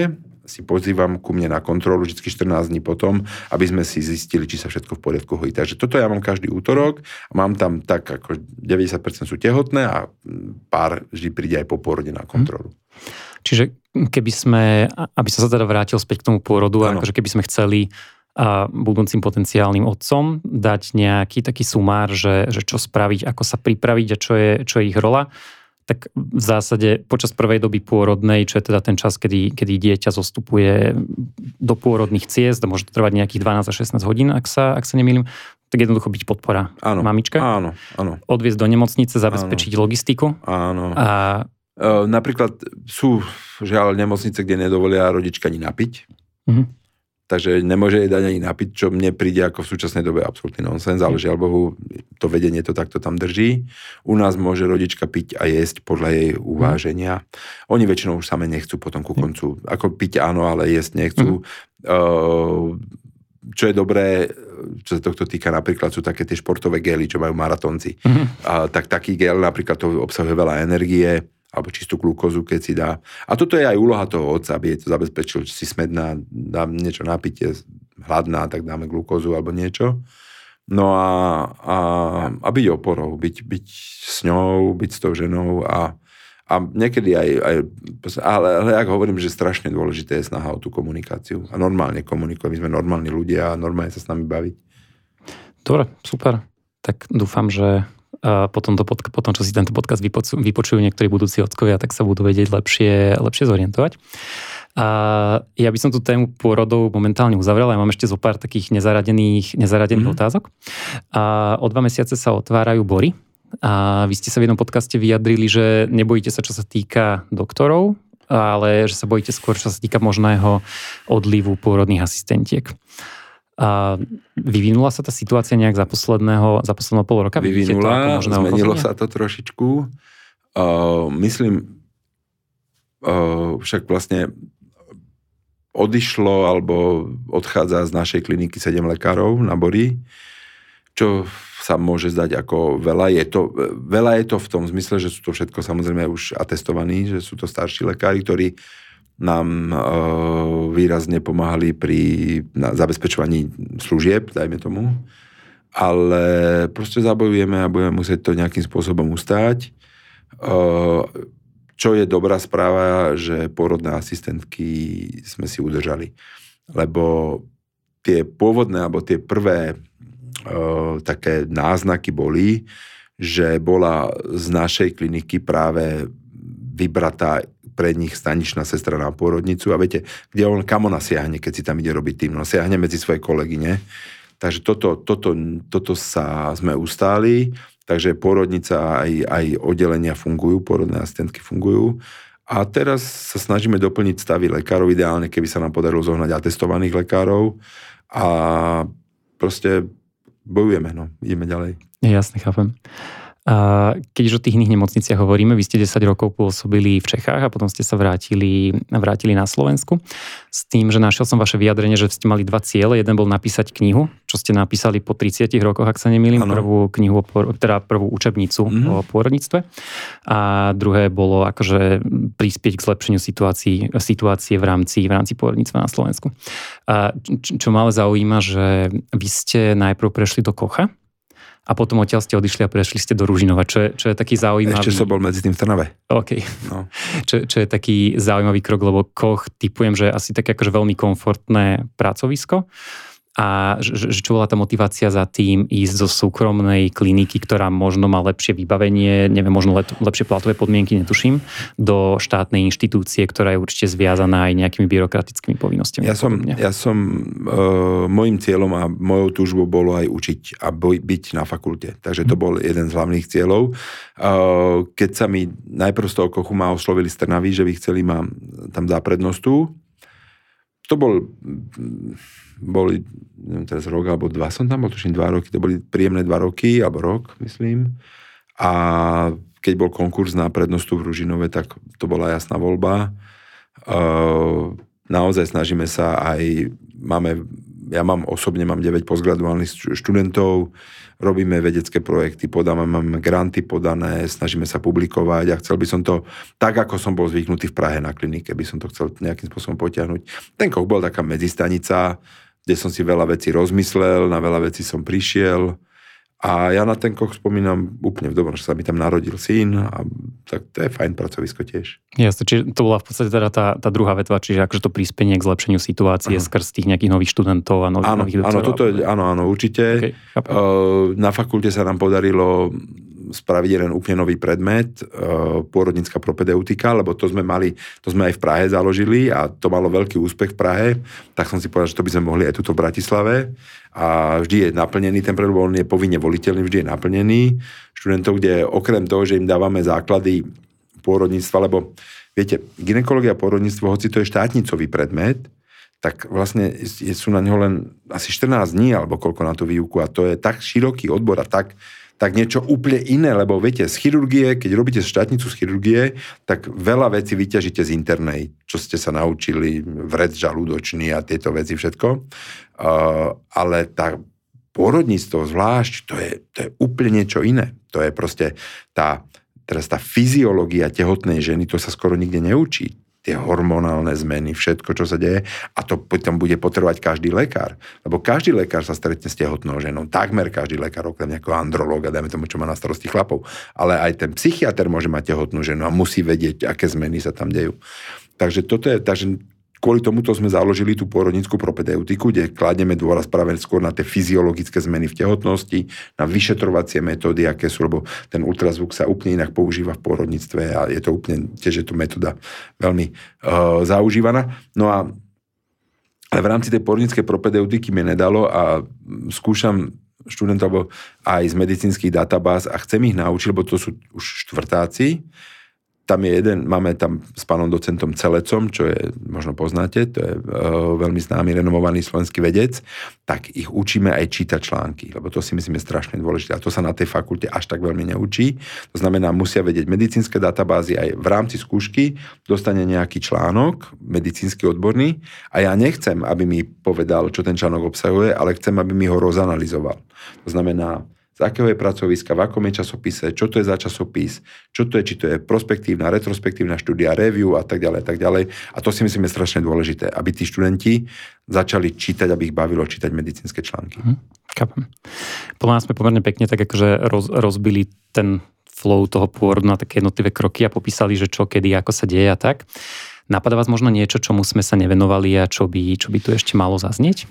si pozývam ku mne na kontrolu vždy štrnásť dní potom, aby sme si zistili, či sa všetko v poriadku hojí. Takže toto ja mám každý útorok a mám tam tak ako deväťdesiat percent sú tehotné a pár vždy príde aj po pôrode na kontrolu. Čiže keby sme, aby som sa teda vrátil späť k tomu pôrodu, akože keby sme chceli a budúcim potenciálnym otcom dať nejaký taký sumár, že, že čo spraviť, ako sa pripraviť a čo je, čo je ich rola, tak v zásade počas prvej doby pôrodnej, čo je teda ten čas, kedy, kedy dieťa zostupuje do pôrodných ciest, môže to trvať nejakých dvanásť až šestnásť hodín, ak sa, ak sa nemýlim, tak jednoducho byť podpora. Áno, mamička. Áno, áno. Odviesť do nemocnice, zabezpečiť áno. logistiku. Áno. A... E, napríklad sú žiaľ nemocnice, kde nedovolia rodička ani napiť. Mhm. Takže nemôže jej dať ani napiť, čo mne príde ako v súčasnej dobe absolútny nonsens, ale žiaľ Bohu, to vedenie to takto tam drží. U nás môže rodička piť a jesť podľa jej uváženia. Oni väčšinou už same nechcú potom ku koncu. Ako piť áno, ale jesť nechcú. Uh, čo je dobré, čo sa tohto týka, napríklad sú také tie športové gely, čo majú maratónci. Uh, tak taký gel napríklad to obsahuje veľa energie, alebo čistú glukózu, keď si dá. A toto je aj úloha toho otca, aby je to zabezpečil, či si smedná, dám niečo napiť, je hladná, tak dáme glukózu alebo niečo. No a, a, a byť oporou, byť, byť s ňou, byť s tou ženou a, a niekedy aj, aj ale, ale ak hovorím, že strašne dôležité je snaha o tú komunikáciu. A normálne komunikujeme, my sme normálni ľudia a normálne sa s nami baviť. Dobre, super. Tak dúfam, že a potom, to, potom, čo si tento podcast vypočujú, vypočujú niektorí budúci otcovia, tak sa budú vedieť lepšie, lepšie zorientovať. A ja by som tú tému pôrodov momentálne uzavrela. Ja mám ešte zo pár takých nezaradených, nezaradených mm-hmm. otázok. A o dva mesiace sa otvárajú bory. A vy ste sa v jednom podcaste vyjadrili, že nebojíte sa, čo sa týka doktorov, ale že sa bojíte skôr, čo sa týka možného odlivu pôrodných asistentiek. A vyvinula sa tá situácia nejak za posledného, za posledného pol roka? Vyvinula, zmenilo sa to trošičku. Uh, myslím, uh, však vlastne odišlo alebo odchádza z našej kliniky sedem lekárov na bory, čo sa môže zdať ako veľa. Je to, veľa je to v tom zmysle, že sú to všetko samozrejme už atestovaní, že sú to starší lekári, ktorí nám e, výrazne pomáhali pri na zabezpečovaní služieb, dajme tomu. Ale proste zabojujeme a budeme musieť to nejakým spôsobom ustáť. E, čo je dobrá správa, že pôrodné asistentky sme si udržali. Lebo tie pôvodné, alebo tie prvé e, také náznaky boli, že bola z našej kliniky práve vybratá pre nich staničná sestra na pôrodnicu a viete, kde on, kam ona siahne, keď si tam ide robiť tým, no siahne medzi svoje kolegyne. Takže toto, toto, toto sa sme ustáli, takže pôrodnica aj, aj oddelenia fungujú, pôrodné asistentky fungujú. A teraz sa snažíme doplniť stavy lekárov, ideálne, keby sa nám podarilo zohnať atestovaných lekárov a proste bojujeme, no, ideme ďalej. Jasne, chápem. A keď už o tých iných nemocniciach hovoríme, vy ste desať rokov pôsobili v Čechách a potom ste sa vrátili, vrátili na Slovensku s tým, že našiel som vaše vyjadrenie, že ste mali dva ciele. Jeden bol napísať knihu, čo ste napísali po tridsiatich rokoch, ak sa nemýlim, ano. prvú knihu, teda prvú učebnicu mm-hmm. o pôrodníctve. A druhé bolo akože prispieť k zlepšeniu situácií, situácie v rámci, v rámci pôrodníctva na Slovensku. A čo, čo ma ale zaujíma, že vy ste najprv prešli do Kocha, a potom odtiaľ ste odišli a prešli ste do Ružinova, čo je, čo je taký zaujímavý... Ešte som bol medzi tým v Trnave. OK. No. Čo, čo je taký zaujímavý krok, lebo Koch typujem, že je asi také akože veľmi komfortné pracovisko. A že, že čo bola tá motivácia za tým ísť zo súkromnej kliniky, ktorá možno má lepšie vybavenie, neviem, možno let, lepšie platové podmienky, netuším, do štátnej inštitúcie, ktorá je určite zviazaná aj nejakými byrokratickými povinnosťami. Ja som, ja som uh, môjim cieľom a mojou túžbou bolo aj učiť a boj, byť na fakulte. Takže to bol jeden z hlavných cieľov. Uh, keď sa mi najprv z toho Kochu ma oslovili z Trnavy, že by chceli ma tam dať prednostu, to bol... boli, neviem teraz rok alebo dva som tam bol, tuším dva roky, to boli príjemné dva roky, alebo rok, myslím. A keď bol konkurs na prednostu v Ružinove, tak to bola jasná voľba. Naozaj snažíme sa aj, máme ja mám osobne mám deväť postgraduálnych študentov, robíme vedecké projekty, podáme, máme granty podané, snažíme sa publikovať a chcel by som to, tak ako som bol zvyknutý v Prahe na klinike, by som to chcel nejakým spôsobom potiahnuť. Ten Koch bol taká medzistanica, kde som si veľa vecí rozmyslel, na veľa vecí som prišiel. A ja na ten Koch spomínam úplne v dobrom, že sa mi tam narodil syn a tak to je fajn pracovisko tiež. Jasne, čiže to bola v podstate teda tá, tá druhá vetva, čiže akože to prispenie k zlepšeniu situácie skrz tých nejakých nových študentov a nových, áno, nových doktorov. Áno, toto je, áno, áno, určite. Okay, na fakulte sa nám podarilo spraviť jeden úplne nový predmet, pôrodnícka propedeutika, lebo to sme mali, to sme aj v Prahe založili a to malo veľký úspech v Prahe, tak som si povedal, že to by sme mohli aj tuto v Bratislave a vždy je naplnený ten predmet, on je povinne voliteľný, vždy je naplnený študentov, kde okrem toho, že im dávame základy pôrodníctva, lebo viete, gynekológia a pôrodníctvo, hoci to je štátnicový predmet, tak vlastne sú na neho len asi štrnásť dní, alebo koľko na tú výuku a to je tak široký odbor a tak tak niečo úplne iné, lebo viete, z chirurgie, keď robíte štátnicu z chirurgie, tak veľa vecí vyťažíte z internej, čo ste sa naučili, vred žalúdočný a tieto veci všetko. Uh, ale tá pôrodníctvo zvlášť, to je, to je úplne niečo iné. To je proste tá, teraz tá fyziológia tehotnej ženy, to sa skoro nikde neučí. Tie hormonálne zmeny, všetko, čo sa deje a to potom bude potrebovať každý lekár. Lebo každý lekár sa stretne s tehotnou ženou. Takmer každý lekár, okrem nejakého andrológa, dajme tomu, čo má na starosti chlapov. Ale aj ten psychiater môže mať tehotnú ženu a musí vedieť, aké zmeny sa tam dejú. Takže toto je, takže kvôli tomuto sme založili tú pôrodnícku propedeutiku, kde kladieme dôraz práve skôr na tie fyziologické zmeny v tehotnosti, na vyšetrovacie metódy, aké sú, lebo ten ultrazvuk sa úplne inak používa v pôrodníctve a je to úplne, tiež je to metóda veľmi uh, zaužívaná. No a ale v rámci tej pôrodníckej propedeutiky mi nedalo a skúšam študentov aj z medicínskych databáz a chcem ich naučiť, lebo to sú už štvrtáci. Tam je jeden, máme tam s pánom docentom Celecom, čo je, možno poznáte, to je uh, veľmi známy, renomovaný slovenský vedec, tak ich učíme aj čítať články, lebo to si myslím je strašne dôležité. A to sa na tej fakulte až tak veľmi neučí. To znamená, musia vedieť medicínske databázy aj v rámci skúšky, dostane nejaký článok, medicínsky odborný, a ja nechcem, aby mi povedal, čo ten článok obsahuje, ale chcem, aby mi ho rozanalizoval. To znamená, z akého je pracoviska, v akom je časopise, čo to je za časopis, čo to je, či to je prospektívna, retrospektívna štúdia, review a tak ďalej, tak ďalej. A to si myslím je strašne dôležité, aby tí študenti začali čítať, aby ich bavilo čítať medicínske články. Hm, chápem. Podľa nás sme pomerne pekne tak akože roz, rozbili ten flow toho pôrodu na také jednotlivé kroky a popísali, že čo, kedy, ako sa deje a tak. Napadá vás možno niečo, čomu sme sa nevenovali a čo by, čo by tu ešte malo zaznieť?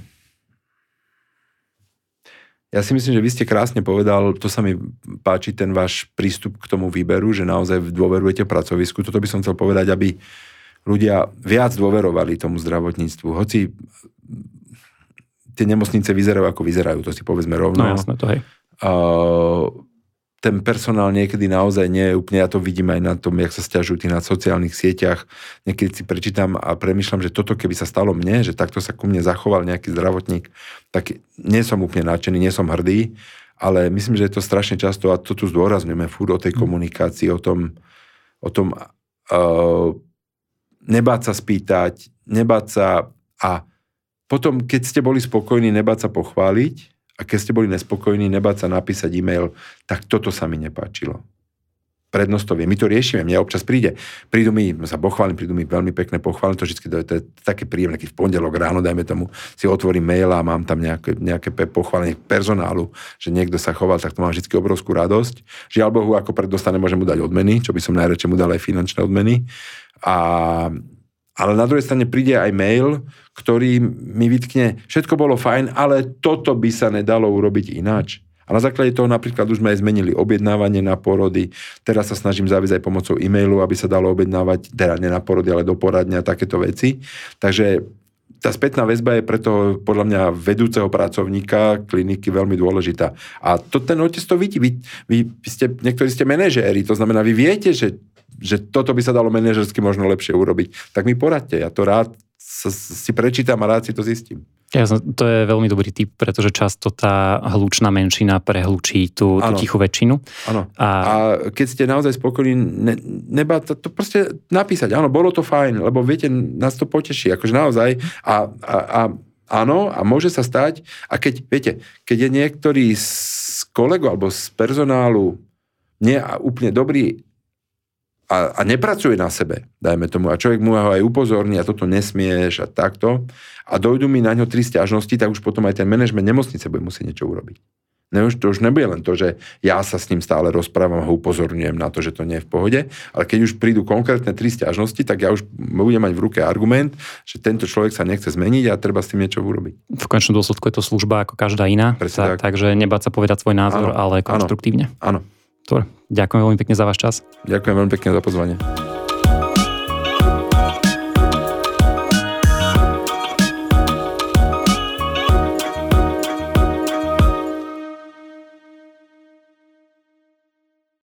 Ja si myslím, že vy ste krásne povedal, to sa mi páči, ten váš prístup k tomu výberu, že naozaj dôverujete pracovisku. Toto by som chcel povedať, aby ľudia viac dôverovali tomu zdravotníctvu. Hoci tie nemocnice vyzerajú, ako vyzerajú, to si povedzme rovno. No jasné, to hej. Uh, ten personál niekedy naozaj nie je úplne, ja to vidím aj na tom, jak sa sťažujú tí na sociálnych sieťach. Niekedy si prečítam a premýšľam, že toto keby sa stalo mne, že takto sa ku mne zachoval nejaký zdravotník, tak nie som úplne nadšený, nie som hrdý, ale myslím, že je to strašne často a to tu zdôrazňujeme furt o tej komunikácii, o tom, o tom uh, nebáť sa spýtať, nebáť sa a potom, keď ste boli spokojní, nebáť sa pochváliť. A keď ste boli nespokojní, nebáť sa napísať e-mail, tak toto sa mi nepáčilo. Prednosť to vie. My to riešime. Mne občas príde. Prídu mi, sa pochválim, prídu mi veľmi pekné pochválim. To vždy to je, to je také príjemné, keď v pondelok ráno, dajme tomu, si otvorím mail a mám tam nejaké, nejaké pochválenie personálu, že niekto sa choval, tak to mám vždy obrovskú radosť. Žiaľ Bohu, ako predostane, môžem mu dať odmeny, čo by som najradšej mu dal aj finančné odmeny. A ale na druhej strane príde aj mail, ktorý mi vytkne, všetko bolo fajn, ale toto by sa nedalo urobiť ináč. A na základe toho napríklad už sme aj zmenili objednávanie na porody. Teraz sa snažím zaviesť aj pomocou e-mailu, aby sa dalo objednávať, teda nie na porody, ale do poradne a takéto veci. Takže tá spätná väzba je preto podľa mňa vedúceho pracovníka kliniky veľmi dôležitá. A to ten otec to vidí. Vy, vy ste, niektorí ste manažéri, to znamená, vy viete, že že toto by sa dalo manažersky možno lepšie urobiť, tak mi poradte. Ja to rád si prečítam a rád si to zistím. Jasne, to je veľmi dobrý tip, pretože často tá hlučná menšina prehlučí tú, tú tichú väčšinu. Áno. A... a keď ste naozaj spokojní, ne, nebá to, to proste napísať. Áno, bolo to fajn, lebo viete, nás to poteší. Akože naozaj. A, a, a áno, a môže sa stať, a keď, viete, keď je niektorý z kolegov alebo z personálu nie úplne dobrý a, a nepracuje na sebe, dajme tomu, a človek mu ho aj upozorní a toto nesmieš a takto, a dojdú mi na ňo tri sťažnosti, tak už potom aj ten manažment nemocnice bude musieť niečo urobiť. Ne, už, to už nebude len to, že ja sa s ním stále rozprávam a ho upozorňujem na to, že to nie je v pohode, ale keď už prídu konkrétne tri sťažnosti, tak ja už budem mať v ruke argument, že tento človek sa nechce zmeniť a treba s tým niečo urobiť. V konečnom dôsledku je to služba ako každá iná, tak, tak. takže nebáť sa povedať svoj názor, áno, ale konštruktívne. Áno. Dobre, ďakujem veľmi pekne za váš čas. Ďakujem veľmi pekne za pozvanie.